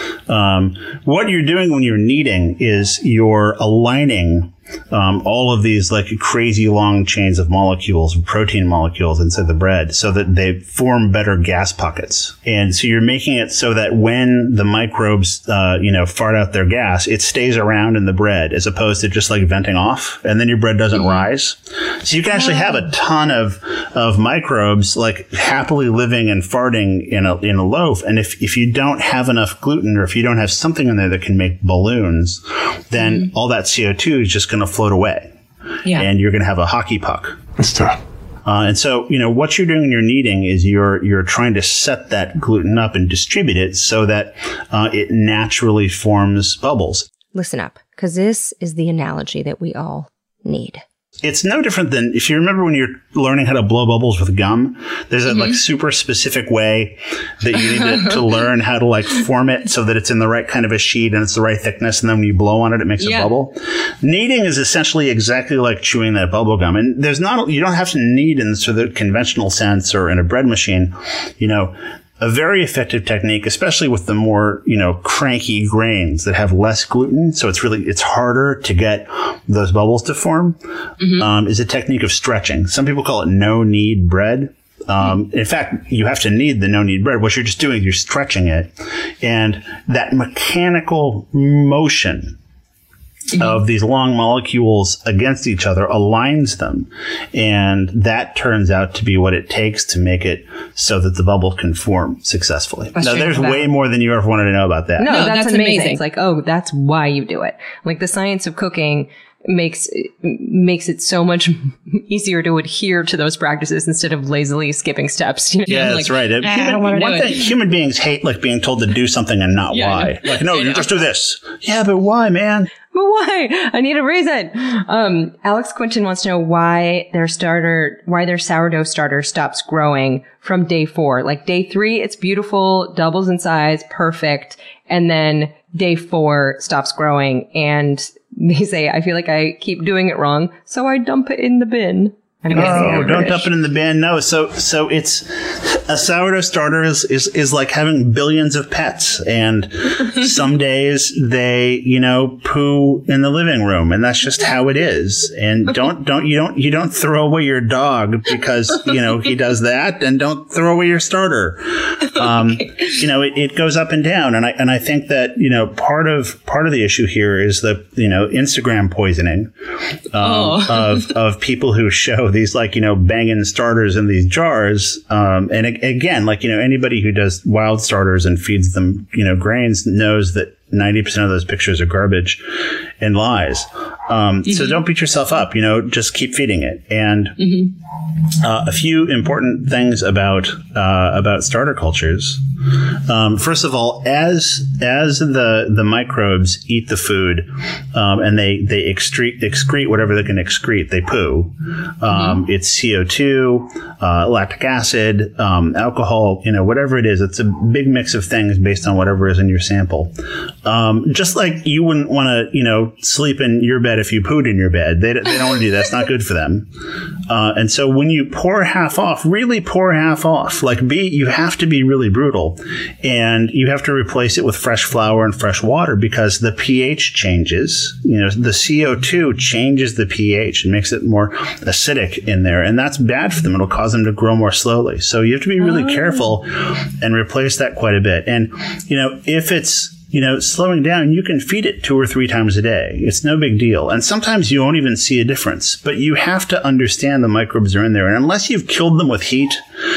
Um, what you're doing when you're kneading is you're aligning um, all of these like crazy long chains of molecules, protein molecules inside the bread so that they form better gas pockets. And so you're making it so that when the microbes, uh, you know, fart out their gas, it stays around in the bread as opposed to just like venting off, and then your bread doesn't mm-hmm. rise. So you can actually have a ton of, of microbes like happily living and farting in a, in a loaf. And if, if you don't have enough gluten, or if you don't have something in there that can make balloons, then mm-hmm. all that C O two is just going to float away. Yeah. And you're going to have a hockey puck. That's tough. Uh, and so, you know, what you're doing when you're kneading is you're you're trying to set that gluten up and distribute it so that uh, it naturally forms bubbles. Listen up, because this is the analogy that we all need. It's no different than if you remember when you're learning how to blow bubbles with gum, there's a mm-hmm. like super specific way that you need to, to learn how to like form it so that it's in the right kind of a sheet and it's the right thickness. And then when you blow on it, it makes yeah. a bubble. Kneading is essentially exactly like chewing that bubble gum. And there's not, you don't have to knead in sort of the conventional sense or in a bread machine, you know. A very effective technique, especially with the more, you know, cranky grains that have less gluten. So it's really, it's harder to get those bubbles to form, mm-hmm. um, is a technique of stretching. Some people call it no knead bread. Um, in fact, you have to knead the no knead bread. What you're just doing, you're stretching it. And that mechanical motion Mm-hmm. of these long molecules against each other aligns them. And that turns out to be what it takes to make it so that the bubble can form successfully. That's now, there's way more than you ever wanted to know about that. No, no that's, that's amazing. amazing. It's like, oh, that's why you do it. Like the science of cooking makes makes it so much easier to adhere to those practices instead of lazily skipping steps. You know? Yeah, like, that's right. Ah, Human, I don't want to one do thing, it. Human beings hate like being told to do something and not yeah, why. Like, no, I you know. just do this. Yeah, but why, man? But why? I need a reason. Um, Alex Quinton wants to know why their starter, why their sourdough starter stops growing from day four. Like day three, it's beautiful, doubles in size, perfect. And then day four stops growing. And they say, I feel like I keep doing it wrong, so I dump it in the bin. Oh, don't dump it in the bin. No, so so it's a sourdough starter is, is, is like having billions of pets, and some days they, you know, poo in the living room, and that's just how it is. And don't don't you don't you don't throw away your dog because you know he does that, and don't throw away your starter. Um, okay. You know, it, it goes up and down, and I and I think that you know part of part of the issue here is the you know Instagram poisoning um, oh. of of people who show these like, you know, banging starters in these jars. Um, and a- again, like, you know, anybody who does wild starters and feeds them, you know, grains knows that ninety percent of those pictures are garbage and lies. Um, mm-hmm. So don't beat yourself up, you know, just keep feeding it. And mm-hmm. uh, a few important things about uh, about starter cultures. Um, first of all, as as the the microbes eat the food um, and they they excrete excrete whatever they can excrete, they poo. Um, mm-hmm. It's C O two, uh, lactic acid, um, alcohol, you know, whatever it is. It's a big mix of things based on whatever is in your sample. Um, just like you wouldn't want to, you know, sleep in your bed if you pooed in your bed. They, they don't want to do that. It's not good for them. Uh, and so when you pour half off, really pour half off. Like be, you have to be really brutal, and you have to replace it with fresh flour and fresh water because the pH changes. You know, the C O two changes the pH and makes it more acidic in there, and that's bad for them. It'll cause them to grow more slowly. So you have to be really oh. careful and replace that quite a bit. And, you know, if it's you know, slowing down, you can feed it two or three times a day. It's no big deal. And sometimes you won't even see a difference. But you have to understand the microbes are in there. And unless you've killed them with heat,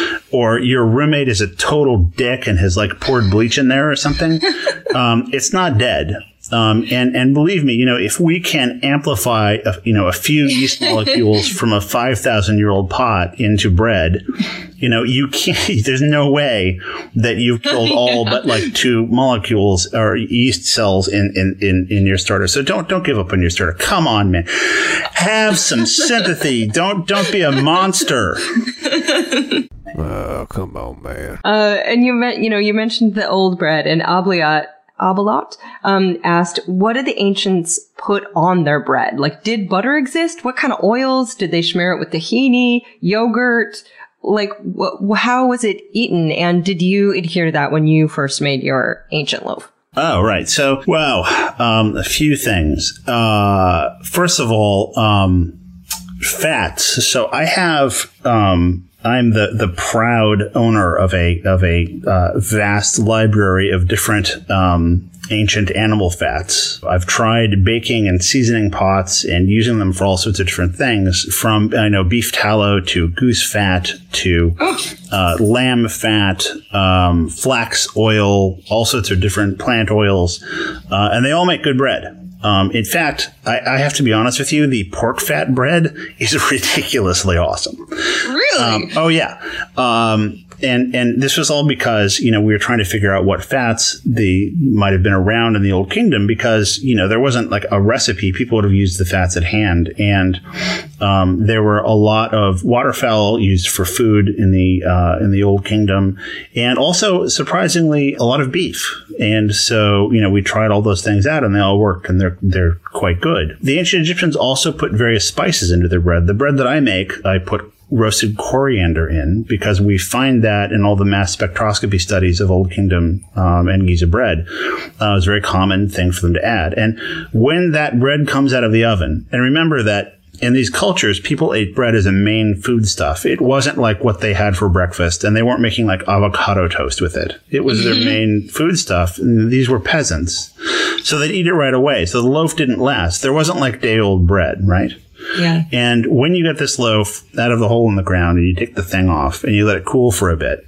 or your roommate is a total dick and has like poured bleach in there or something, um, it's not dead. Um, and, and believe me, you know, if we can amplify, a, you know, a few yeast molecules from a five thousand year old pot into bread, you know, you can't, there's no way that you've killed all yeah. but like two molecules or yeast cells in, in, in, in your starter. So don't, don't give up on your starter. Come on, man. Have some sympathy. Don't, don't be a monster. Oh, come on, man. Uh, and you meant, you know, you mentioned the old bread, and Obliot, Oblot, um, asked, what did the ancients put on their bread? Like, did butter exist? What kind of oils? Did they smear it with tahini, yogurt? Like, wh- how was it eaten? And did you adhere to that when you first made your ancient loaf? Oh, right. So, wow. Um, a few things. Uh, first of all, um, fats. So I have, um, I'm the, the proud owner of a of a uh, vast library of different um, ancient animal fats. I've tried baking and seasoning pots and using them for all sorts of different things, from I know beef tallow to goose fat to uh, lamb fat, um, flax oil, all sorts of different plant oils, uh, and they all make good bread. Um, in fact, I, I have to be honest with you, the pork fat bread is ridiculously awesome. Really? Um, oh, yeah. Um, and, and this was all because, you know, we were trying to figure out what fats the might have been around in the Old Kingdom, because, you know, there wasn't like a recipe. People would have used the fats at hand. And um, there were a lot of waterfowl used for food in the uh, in the Old Kingdom, and also, surprisingly, a lot of beef. And so, you know, we tried all those things out and they all worked, and they're they're quite good. The ancient Egyptians also put various spices into their bread. The bread that I make, I put roasted coriander in, because we find that in all the mass spectroscopy studies of Old Kingdom um, and Giza bread. Uh, it's a very common thing for them to add. And when that bread comes out of the oven, and remember that in these cultures, people ate bread as a main foodstuff. It wasn't like what they had for breakfast, and they weren't making like avocado toast with it. It was their main foodstuff, and these were peasants. So they'd eat it right away. So the loaf didn't last. There wasn't like day-old bread, right? Yeah. And when you get this loaf out of the hole in the ground and you take the thing off and you let it cool for a bit,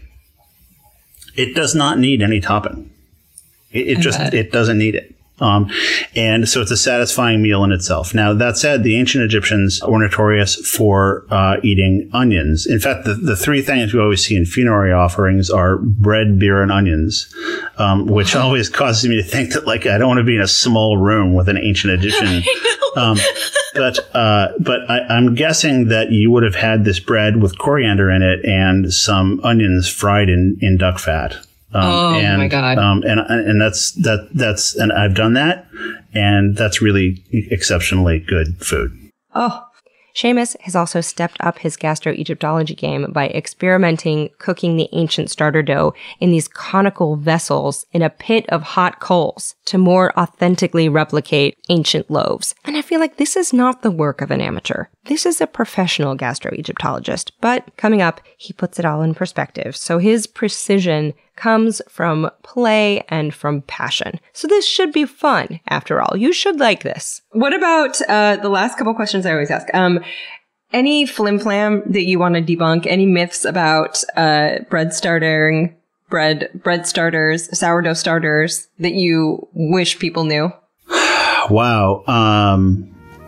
it does not need any topping. It, it just, bet. it doesn't need it. Um, and so it's a satisfying meal in itself. Now, that said, the ancient Egyptians were notorious for uh, eating onions. In fact, the, the three things we always see in funerary offerings are bread, beer, and onions, um, which always causes me to think that, like, I don't want to be in a small room with an ancient Egyptian. Um, but uh, but I, I'm guessing that you would have had this bread with coriander in it and some onions fried in, in duck fat. Um, oh and, my God. Um, and, and that's, that, that's, and I've done that, and that's really exceptionally good food. Oh, Seamus has also stepped up his gastroegyptology game by experimenting cooking the ancient starter dough in these conical vessels in a pit of hot coals to more authentically replicate ancient loaves. And I feel like this is not the work of an amateur. This is a professional gastroegyptologist. But coming up, he puts it all in perspective. So his precision comes from play and from passion. So this should be fun, after all. You should like this. What about uh, the last couple questions I always ask? Um, any flim-flam that you want to debunk? Any myths about uh, bread starting, bread bread starters, sourdough starters that you wish people knew? Wow. Um...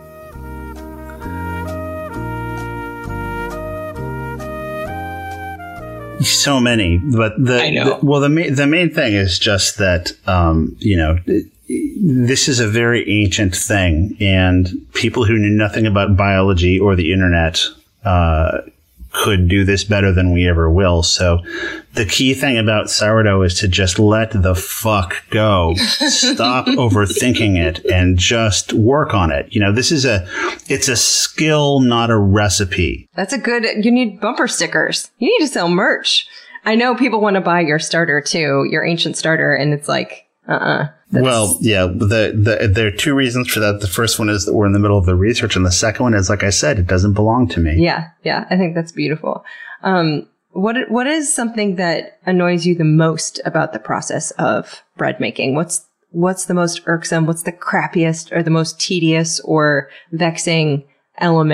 So many, but the, I know. the well, the main the main thing is just that um, you know, this is a very ancient thing, and people who knew nothing about biology or the internet uh, could do this better than we ever will. So the key thing about sourdough is to just let the fuck go. Stop overthinking it and just work on it. You know, this is a, it's a skill, not a recipe. That's a good, you need bumper stickers. You need to sell merch. I know people want to buy your starter too, your ancient starter, and it's like, uh-uh. That's... Well, yeah, the, the, there are two reasons for that. The first one is that we're in the middle of the research, and the second one is, like I said, it doesn't belong to me. Yeah, yeah, I think that's beautiful. Um, what what is something that annoys you the most about the process of bread making? What's what's the most irksome? What's the crappiest or the most tedious or vexing element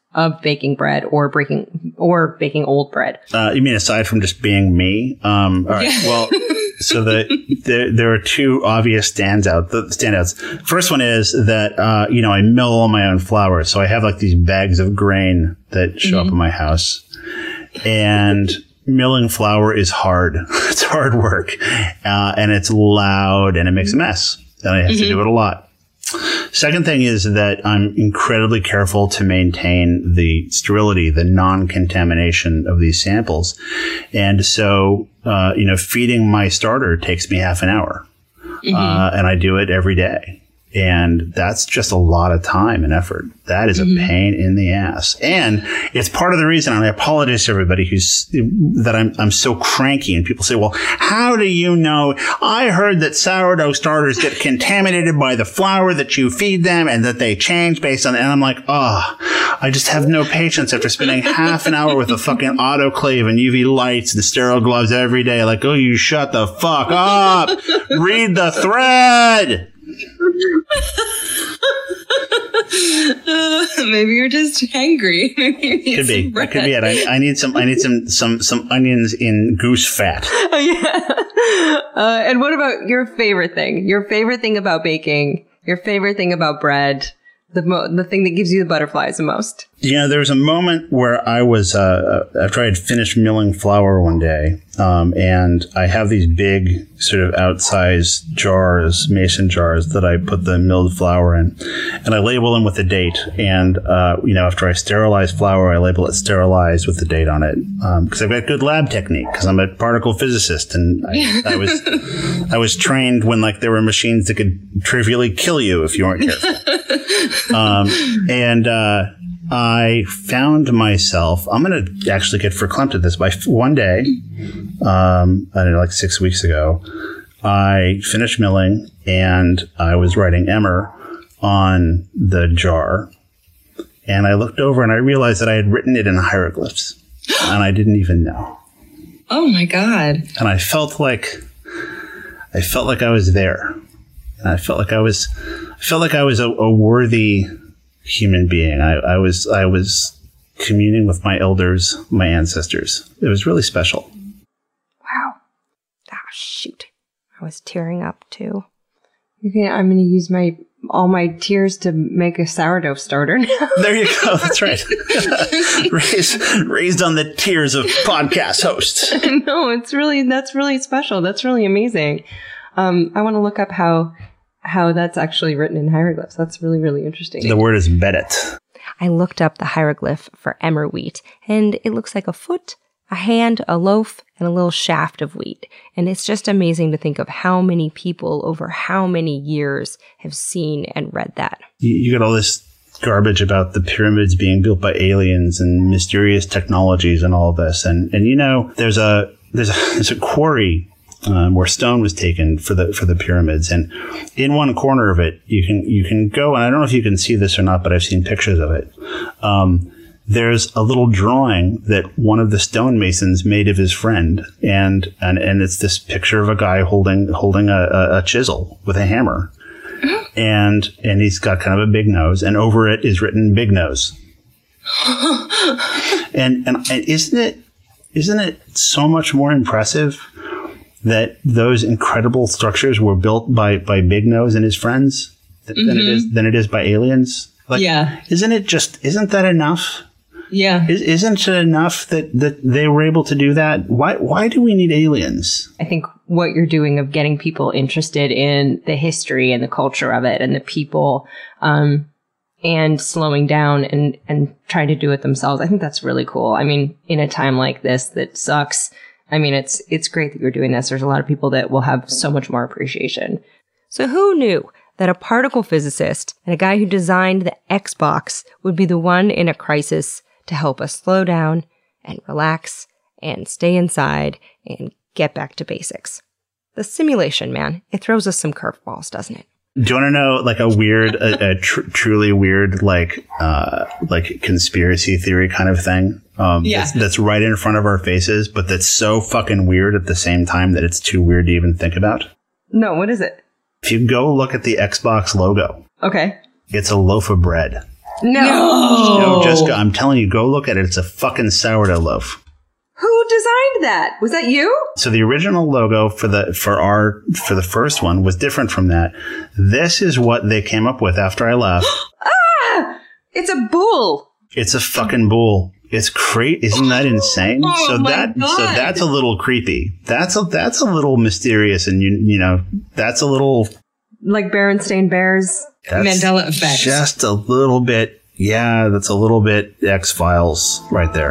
of baking bread or breaking or baking old bread? Uh, you mean aside from just being me? Um, all right. Yeah. Well, so the, the there are two obvious standout the standouts. First one is that uh, you know I mill all my own flour, so I have like these bags of grain that show mm-hmm. up in my house, and milling flour is hard. It's hard work, uh, and it's loud, and it makes a mess, and I have mm-hmm. to do it a lot. Second thing is that I'm incredibly careful to maintain the sterility, the non-contamination of these samples. And so, uh, you know, feeding my starter takes me half an hour. Mm-hmm. Uh, and I do it every day. And that's just a lot of time and effort. That is mm-hmm. a pain in the ass. And it's part of the reason, and I apologize to everybody who's, that I'm, I'm so cranky. And people say, well, how do you know? I heard that sourdough starters get contaminated by the flour that you feed them and that they change based on it. And I'm like, oh, I just have no patience after spending half an hour with a fucking autoclave and U V lights and sterile gloves every day. Like, oh, you shut the fuck up. Read the thread. uh, maybe you're just hangry. Maybe you need could be. Bread. That could be it. I, I need some. I need some. Some. Some onions in goose fat. Oh yeah. Uh, and what about your favorite thing? Your favorite thing about baking? Your favorite thing about bread? The mo- the thing that gives you the butterflies the most? You know, there was a moment where I was, uh, after I had finished milling flour one day, um, and I have these big sort of outsized jars, mason jars, that I put the milled flour in, and I label them with the date. And, uh, you know, after I sterilize flour, I label it sterilized with the date on it, because um, I've got good lab technique, because I'm a particle physicist, and I, I was I was trained when, like, there were machines that could trivially kill you if you weren't careful. um, and, uh, I found myself, I'm going to actually get verklempt at this, by one day, um, I don't know, like six weeks ago, I finished milling and I was writing Emmer on the jar. And I looked over and I realized that I had written it in hieroglyphs and I didn't even know. Oh my God. And I felt like, I felt like I was there. And I felt like I was, I felt like I was a, a worthy human being. I, I was I was communing with my elders, my ancestors. It was really special. Wow. Ah, shoot. I was tearing up too. Okay, I'm going to use my all my tears to make a sourdough starter now. There you go. That's right. raised, raised on the tears of podcast hosts. No, it's really that's really special. That's really amazing. Um, I want to look up how. how that's actually written in hieroglyphs. That's really, really interesting. The word is Bedet. I looked up the hieroglyph for emmer wheat, and it looks like a foot, a hand, a loaf, and a little shaft of wheat. And it's just amazing to think of how many people over how many years have seen and read that. You, you got all this garbage about the pyramids being built by aliens and mysterious technologies and all this. And, and you know, there's a, there's a, there's a quarry Um, where stone was taken for the for the pyramids, and in one corner of it, you can you can go, and I don't know if you can see this or not, but I've seen pictures of it. Um, there's a little drawing that one of the stonemasons made of his friend, and and and it's this picture of a guy holding holding a, a, a chisel with a hammer, and and he's got kind of a big nose, and over it is written "Big Nose." and, and and isn't it isn't it so much more impressive that those incredible structures were built by, by Big Nose and his friends th- mm-hmm. than it is than it is by aliens? Like, yeah. Isn't it just, isn't that enough? Yeah. Is, isn't it enough that, that they were able to do that? Why, why do we need aliens? I think what you're doing of getting people interested in the history and the culture of it and the people, um, and slowing down and, and trying to do it themselves. I think that's really cool. I mean, in a time like this that sucks, I mean, it's it's great that you're doing this. There's a lot of people that will have so much more appreciation. So who knew that a particle physicist and a guy who designed the Xbox would be the one in a crisis to help us slow down and relax and stay inside and get back to basics? The simulation, man, it throws us some curveballs, doesn't it? Do you want to know like a weird, a, a tr- truly weird, like, uh, like conspiracy theory kind of thing? Um, yeah. that's, that's right in front of our faces, but that's so fucking weird at the same time that it's too weird to even think about. No, what is it? If you go look at the Xbox logo. Okay. It's a loaf of bread. No. No, Jessica, I'm telling you, go look at it. It's a fucking sourdough loaf. Who designed that? Was that you? So the original logo for the for our for the first one was different from that. This is what they came up with after I left. Ah! It's a bull. It's a fucking bull. It's crazy. Isn't that insane? Oh, so my that God. so that's a little creepy. That's a that's a little mysterious, and you you know that's a little like Berenstain Bears. Mandela effect. Just a little bit. Yeah, that's a little bit X-Files right there.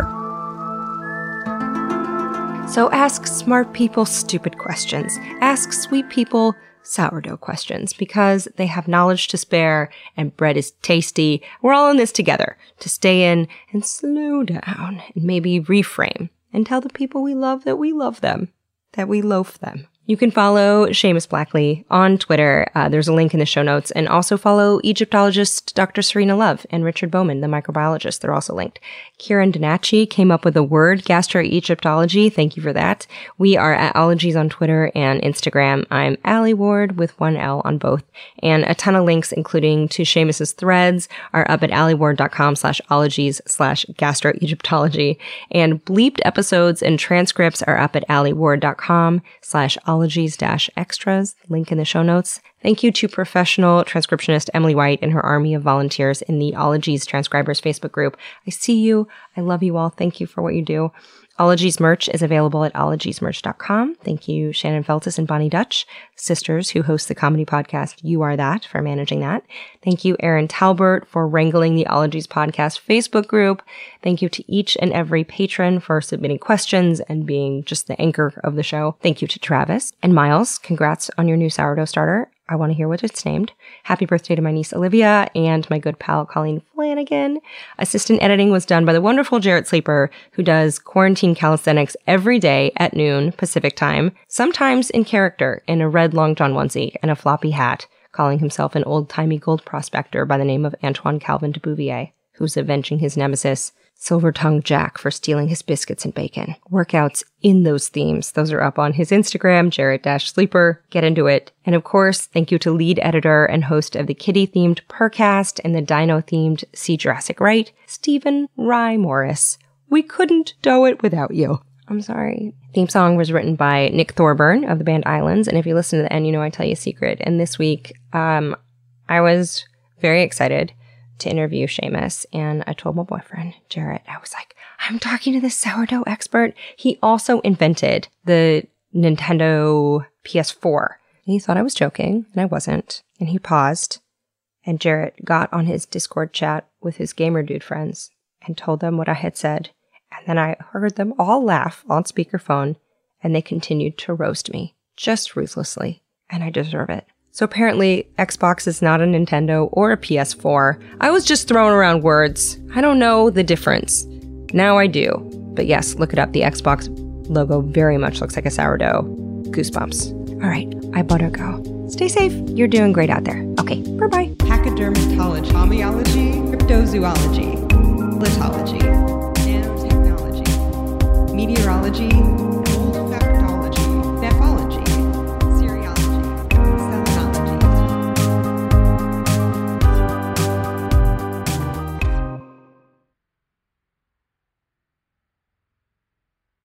So ask smart people stupid questions. Ask sweet people sourdough questions, because they have knowledge to spare and bread is tasty. We're all in this together to stay in and slow down and maybe reframe and tell the people we love that we love them, that we loaf them. You can follow Seamus Blackley on Twitter. Uh, there's a link in the show notes. And also follow Egyptologist Doctor Serena Love and Richard Bowman, the microbiologist. They're also linked. Kieran Donacci came up with the word gastroegyptology. Thank you for that. We are at Ologies on Twitter and Instagram. I'm Allie Ward with one L on both. And a ton of links, including to Seamus's threads, are up at allieward.com slash ologies slash gastroegyptology. And bleeped episodes and transcripts are up at allieward.com slash ologies dash extras. Link in the show notes. Thank you to professional transcriptionist Emily White and her army of volunteers in the Ologies Transcribers Facebook group. I see you. I love you all. Thank you for what you do. Ologies merch is available at ologies merch dot com. Thank you, Shannon Feltus and Bonnie Dutch, sisters who host the comedy podcast You Are That, for managing that. Thank you, Aaron Talbert, for wrangling the Ologies podcast Facebook group. Thank you to each and every patron for submitting questions and being just the anchor of the show. Thank you to Travis and Miles. Congrats on your new sourdough starter. I want to hear what it's named. Happy birthday to my niece Olivia and my good pal Colleen Flanagan. Assistant editing was done by the wonderful Jarrett Sleeper, who does quarantine calisthenics every day at noon Pacific time, sometimes in character in a red long john onesie and a floppy hat, calling himself an old-timey gold prospector by the name of Antoine Calvin de Bouvier, who's avenging his nemesis, Silver-tongued Jack, for stealing his biscuits and bacon. Workouts in those themes. Those are up on his Instagram, Jarrett-Sleeper. Get into it. And of course, thank you to lead editor and host of the kitty-themed Purrcast and the dino-themed See Jurassic Right, Stephen Rye Morris. We couldn't do it without you. I'm sorry. Theme song was written by Nick Thorburn of the band Islands. And if you listen to the end, you know I tell you a secret. And this week, um, I was very excited to interview Seamus, and I told my boyfriend, Jarrett, I was like, I'm talking to this sourdough expert. He also invented the Nintendo P S four. And he thought I was joking, and I wasn't. And he paused, and Jarrett got on his Discord chat with his gamer dude friends and told them what I had said. And then I heard them all laugh on speakerphone, and they continued to roast me, just ruthlessly. And I deserve it. So apparently, Xbox is not a Nintendo or a P S four. I was just throwing around words. I don't know the difference. Now I do. But yes, look it up. The Xbox logo very much looks like a sourdough. Goosebumps. All right, I better go. Stay safe. You're doing great out there. Okay, bye-bye. Pachydermatology, homeology, cryptozoology, lithology, nanotechnology, meteorology,